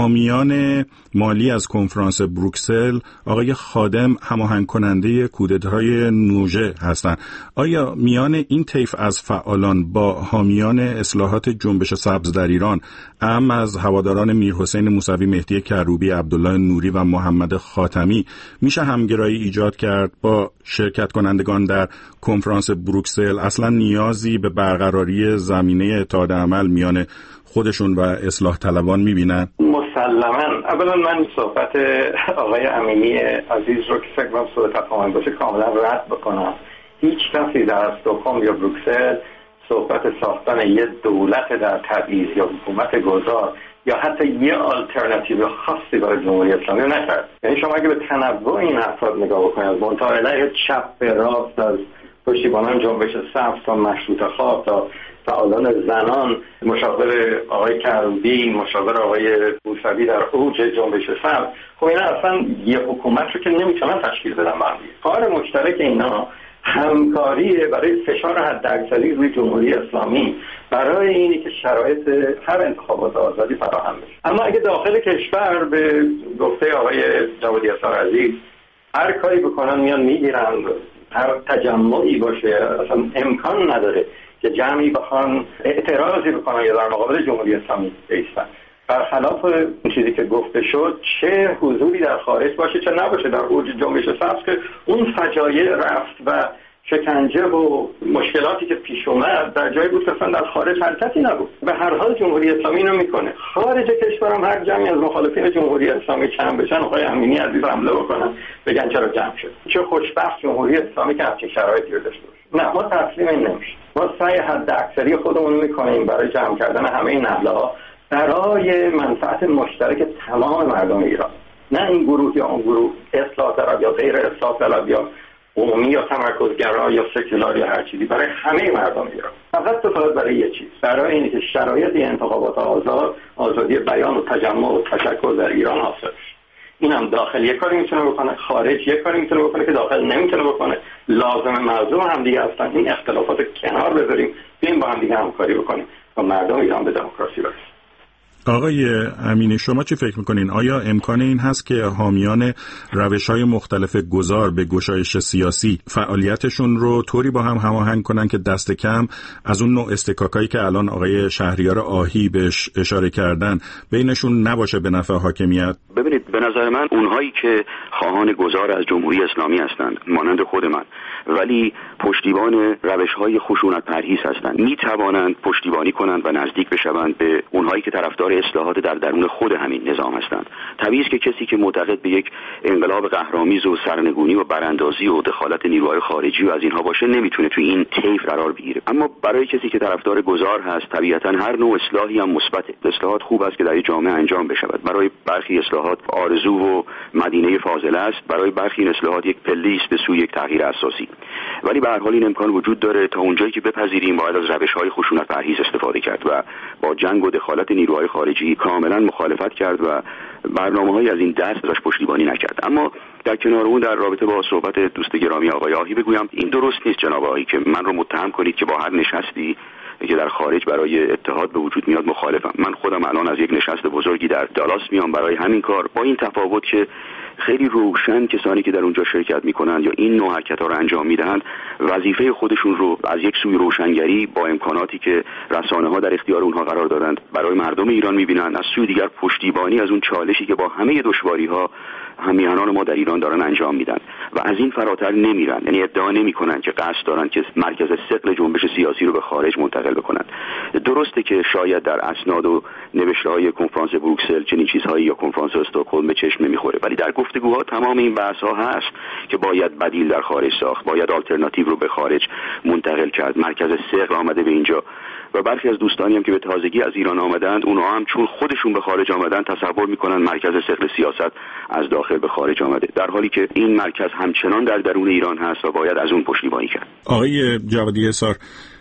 حامیان مالی از کنفرانس بروکسل آقای خادم هماهنگ کننده کودتای نوژه هستند. آیا میان این طیف از فعالان با حامیان اصلاحات جنبش سبز در ایران، اهم از هواداران میرحسین موسوی، مهدی کروبی، عبدالله نوری و محمد خاتمی، میشه همگرایی ایجاد کرد با شرکت کنندگان در کنفرانس بروکسل؟ اصلا نیازی به برقراری زمینه اتحاد عمل میان خودشون و اصلاح طلبان میبینن؟ مسلماً. اولا من صحبت آقای امینی عزیز رو که فکر کنم سوء تفاهم باشه کاملا رد بکنم. هیچ کسی در استکهلم یا بروکسل صحبت ساختن یه دولت در تبعیض یا حکومت گذار یا حتی یه آلترناتیو خاصی برای جمهوری اسلامی رو نکرد. یعنی شما اگه به تنوع این افراد نگاه بکنید، از منطقه چپ به راست، از پشتیبانان جنبش سبز تا مشروطه خواه تا فعالان زنان، مشاور آقای کروبی، مشاور آقای موسوی در اوج جنبش سبز، خب اینا اصلا یه حکومت رو که نمیتونن تشکیل بدن. کار مشترک اینا همکاری برای فشار حداکثری روی جمهوری اسلامی برای اینی که شرایط هر انتخابات آزادی فراهم بشه. اما اگه داخل کشور به گفته آقای جوادی حصار عزیز هر کاری بکنن میان میگیرن، هر تجمعی باشه، اصلا امکان نداره که جمعی بخوان اعتراضی بکنن یا در مقابل جمهوری اسلامی ایستن. برخلاف اون چیزی که گفته شد، چه حضوری در خارج باشه چه نباشه، در اوج جنبش سبز که اون فجایع رفت و شکنجه و مشکلاتی که پیش اومد در جایی بود که اصلا در خارج حرکتی نبود. به هر حال جمهوری اسلامی اینو میکنه. خارج کشور هم هر جمعی از مخالفین جمهوری اسلامی جمع بشن، آقای امینی عزیز حمله بکنن بگن چرا جمع شد. چه خوشبخت جمهوری اسلامی که همچین شرایطی رو داشته باشه. نه، ما تسلیم این نمیشیم. ما سعی حداکثری خودمون میکنیم برای جمع کردن همه این نهادها برای منفعت مشترک تمام مردم ایران، نه این گروه یا اون گروه، اصلاح طلب یا غیر اصلاح طلب یا عمومی یا تمرکزگرا یا سکولار یا هر چیزی، برای همه مردم ایران. فقط فقط برای یه چیز، برای اینکه شرایط انتخابات آزاد، آزادی بیان و تجمع و تشکل در ایران حاصل بشه. اینم داخل یک کاری میتونه بکنه، خارج یک کاری میتونه بکنه که داخل نمیتونه بکنه. لازم ملزوم هم دیگه هستن این اختلافات کنار بذاریم، بیایم با هم دیگه همکاری بکنیم و مردم ایران به دموکراسی برسن. آقای امینی، شما چی فکر میکنین؟ آیا امکان این هست که حامیان روش‌های مختلف گذار به گشایش سیاسی فعالیتشون رو طوری با هم هماهنگ کنن که دست کم از اون نوع استکاکایی که الان آقای شهریار آهی بهش اشاره کردن بینشون نباشه به نفع حاکمیت؟ ببینید، به نظر من اونهایی که خواهان گذار از جمهوری اسلامی هستند، مانند خود من، ولی پشتیبان روش‌های خشونت پرهیز هستند، میتوانند پشتیبانی کنند و نزدیک بشوند به اونهایی که طرفدار اصلاحات در درون خود همین نظام هستند. طبیعی است که کسی که معتقد به یک انقلاب قهرآمیز و سرنگونی و براندازی و دخالت نیروهای خارجی و از اینها باشه نمیتونه توی این طیف قرار بگیره. اما برای کسی که طرفدار گذار هست، طبیعتا هر نوع اصلاحی هم مثبته. اصلاحات خوب است که در جامعه انجام بشود. برای برخی اصلاحات آرزو و مدینه فاضله است، برای برخی اصلاحات یک پله است به سوی یک تغییر اساسی. ولی به هر حال این امکان وجود داره تا اونجایی که بپذیریم باید از روش‌های خشونت پرهیز استفاده کرد و با جنگ و دخالت نیروهای خارجی کاملا مخالفت کرد و برنامه‌های از این دست ازش پشتیبانی نکرد. اما در کنار اون در رابطه با صحبت دوست گرامی آقای آهی بگویم این درست نیست جناب آهی که من رو متهم کنید که با هر نشستی که در خارج برای اتحاد به وجود میاد مخالفم. من خودم الان از یک نشست بزرگی در دالاس میام برای همین کار، با این تفاوت که خیلی روشن کسانی که در اونجا شرکت میکنند یا این نوع حرکت‌ها رو انجام میدهند وظیفه خودشون رو از یک سوی روشنگری با امکاناتی که رسانه‌ها در اختیار اونها قرار دادند برای مردم ایران میبینند، از سوی دیگر پشتیبانی از اون چالشی که با همه دشواری‌ها همیهنان ما در ایران دارن انجام میدن و از این فراتر نمیرن. یعنی ادعا نمیکنن که قصد دارن که مرکز ثقل جنبش سیاسی رو به خارج منتقل بکنن. درسته که شاید در اسناد و نوشته‌های کنفرانس بروکسل چنین چیزهایی یا کنفرانس استکهلم به چشم نمیخوره، ولی در گفتگوها تمام این بحث‌ها هست که باید بدیل در خارج ساخت، باید آلترناتیو رو به خارج منتقل کرد. مرکز ثقل آمده به اینجا و برخی از دوستانی هم که به تازگی از ایران آمدند اونها هم چون خودشون به خارج آمدن تصور میکنن مرکز ثقل سیاست از داخل به خارج آمده، در حالی که این مرکز همچنان در درون ایران هست و باید از اون پشتیبانی کرد. آقای جوادی احصار،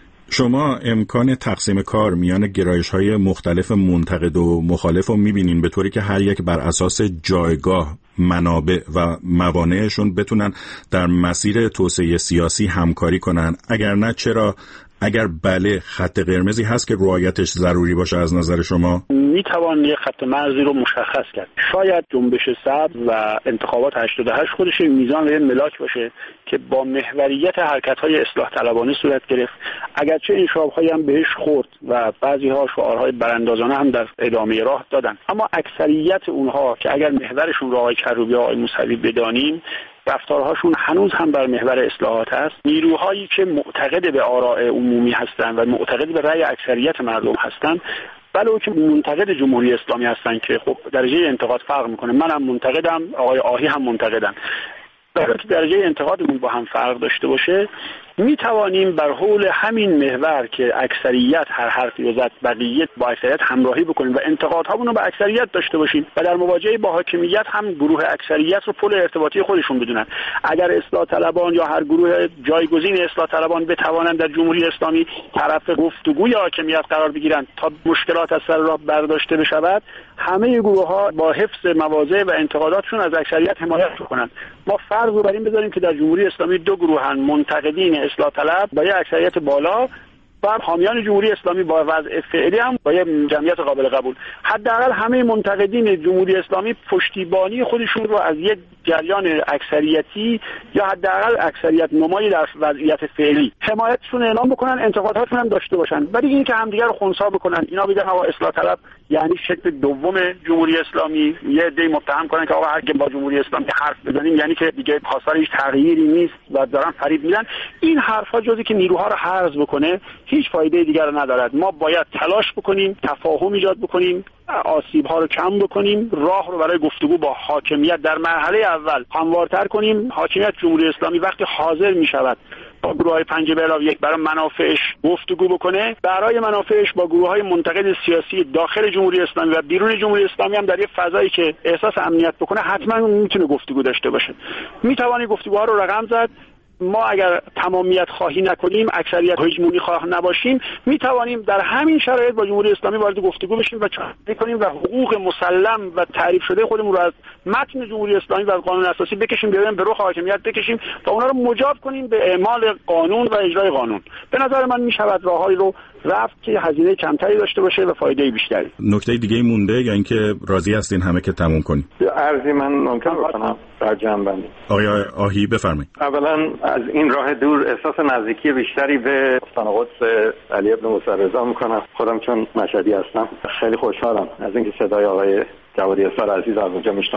شما امکان تقسیم کار میان گرایش‌های مختلف منتقد و مخالف رو می‌بینین به طوری که هر یک بر اساس جایگاه، منابع و موانعشون بتونن در مسیر توسعه سیاسی همکاری کنن؟ اگر نه چرا؟ اگر بله، خط قرمزی هست که رعایتش ضروری باشه از نظر شما؟ میتوان یک خط مرزی رو مشخص کرد. شاید جنبش سبز و انتخابات هشتاد و هشت خودش میزان و ملاک باشه که با محوریت حرکت‌های اصلاح طلبانه صورت گرفت، اگرچه این شعارهایی هم بهش خورد و بعضی‌ها شعارهای براندازانه هم در ادامه راه دادن، اما اکثریت اونها که اگر محورشون رو آقای کروبی و آقای موسوی بدانیم رفتارهاشون هنوز هم بر محور اصلاحات است. نیروهایی که معتقد به آراء عمومی هستند و معتقد به رأی اکثریت مردم هستند، ولو که منتقد جمهوری اسلامی هستند که خب درجه انتقاد فرق میکنه، منم منتقدم، آقای آهی هم منتقدن، برای که درجه انتقادمون با هم فرق داشته باشه می توانیم بر حول همین محور که اکثریت هر حرفی رو زد بقیه با اکثریت همراهی بکنیم و انتقادهامون رو به اکثریت داشته باشیم و در مواجهه با حاکمیت هم گروه اکثریت رو پل ارتباطی خودشون بدونن. اگر اصلاح طلبان یا هر گروه جایگزین اصلاح طلبان بتوانند در جمهوری اسلامی طرف گفتگوی حاکمیت قرار بگیرند تا مشکلات از سر راه برداشته بشود، همه گروه ها با حفظ مواضع و انتقاداتشون از اکثریت حمایت کنند. ما فرض رو بر این بذاریم که در جمهوری اسلامی دو گروهن، منتقدین اصلاح طلب با یک اکثریت بالا و حامیان جمهوری اسلامی با وضع فعلی هم با یک جمعیت قابل قبول. حداقل همه منتقدین جمهوری اسلامی پشتیبانی خودشون رو از یک جریان اکثریتی یا حداقل اکثریت نمایی در وضعیت فعلی حمایتشون اعلام بکنن، انتقاداتشون هم داشته باشن. ولی این که همدیگه رو خنثی بکنن، اینا بگن آقا اصلاح طلب یعنی شکل دوم جمهوری اسلامی، یه عده متهم کنن که آقا هر کی با جمهوری اسلامی حرف بزنیم یعنی که دیگه خواستار هیچ تغییری نیست و دارن فریب میدن. این حرفا جزی که نیروها رو هرز بکنه هیچ فایده دیگر رو ندارد. ما باید تلاش بکنیم، تفاهم ایجاد بکنیم، آسیب‌ها رو کم بکنیم، راه رو برای گفتگو با حاکمیت در مرحله اول هموارتر کنیم. حاکمیت جمهوری اسلامی وقتی حاضر می‌شود با گروه‌های پنج به علاوه یک برای منافعش گفتگو بکنه، برای منافعش با گروه‌های منتقد سیاسی داخل جمهوری اسلامی و بیرون جمهوری اسلامی هم در یک فضایی که احساس امنیت بکنه حتما میتونه گفتگو داشته باشه. میتوانی گفتگوها رو رقم زد. ما اگر تمامیت خواهی نکنیم، اکثریت هژمونی خواه نباشیم، می توانیم در همین شرایط با جمهوری اسلامی وارد گفتگو بشیم و چاره کنیم و حقوق مسلم و تعریف شده خودمون رو از متن جمهوری اسلامی و از قانون اساسی بکشیم بیاریم به رخ حاکمیت بکشیم و اونا رو مجاب کنیم به اعمال قانون و اجرای قانون. به نظر من می شود راههایی رو رفت که هزینه کمتری داشته باشه و فایده بیشتری. نکته دیگه مونده یا اینکه راضی هستین همه که تموم کنیم؟ عرضی من ممکن بکنم در جنبندی. آقای آهی بفرمایید. اولا از این راه دور احساس نزدیکی بیشتری به استان قدس علی ابن موسی رضا میکنم. خودم چون مشهدی هستم خیلی خوشحالم از اینکه صدای آقای جوادی احصار عزیز از اونجا میشنوم.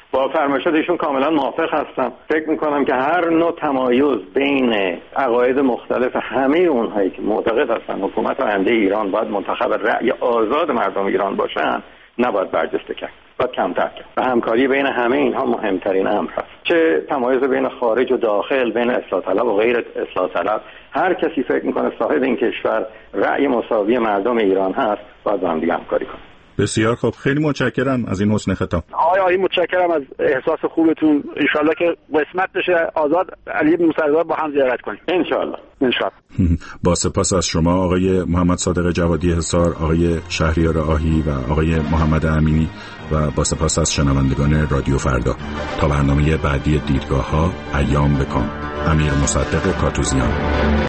با فرمایشات ایشون کاملا موافق هستم. فکر میکنم که هر نوع تمایز بین عقاید مختلف همه اونهایی که معتقد هستن حکومت آینده ایران باید منتخب رأی آزاد مردم ایران باشن نباید برجسته کرد، باید کمتر کرد و همکاری بین همه اینها مهمترین امر هست. چه تمایز بین خارج و داخل، بین اصلاح طلب و غیر اصلاح طلب، هر کسی فکر میکنه صاحب این کشور رأی مساوی مردم ایران هست باید با هم دیگه همکاری کنه. بسیار خوب، خیلی متشکرم از این حسن خطاب. آقای آقای متشکرم از احساس خوبتون. ان شاءالله که قسمت بشه آزاد علی موسوی با هم زیارت کنیم ان شاءالله. ان شاءالله. با سپاس از شما آقای محمد صادق جوادی حصار، آقای شهریار آهی و آقای محمد امینی و با سپاس از شنوندگان رادیو فردا. تا برنامه بعدی دیدگاه‌ها، ایام بکام. امیر مصدق کاتوزیان.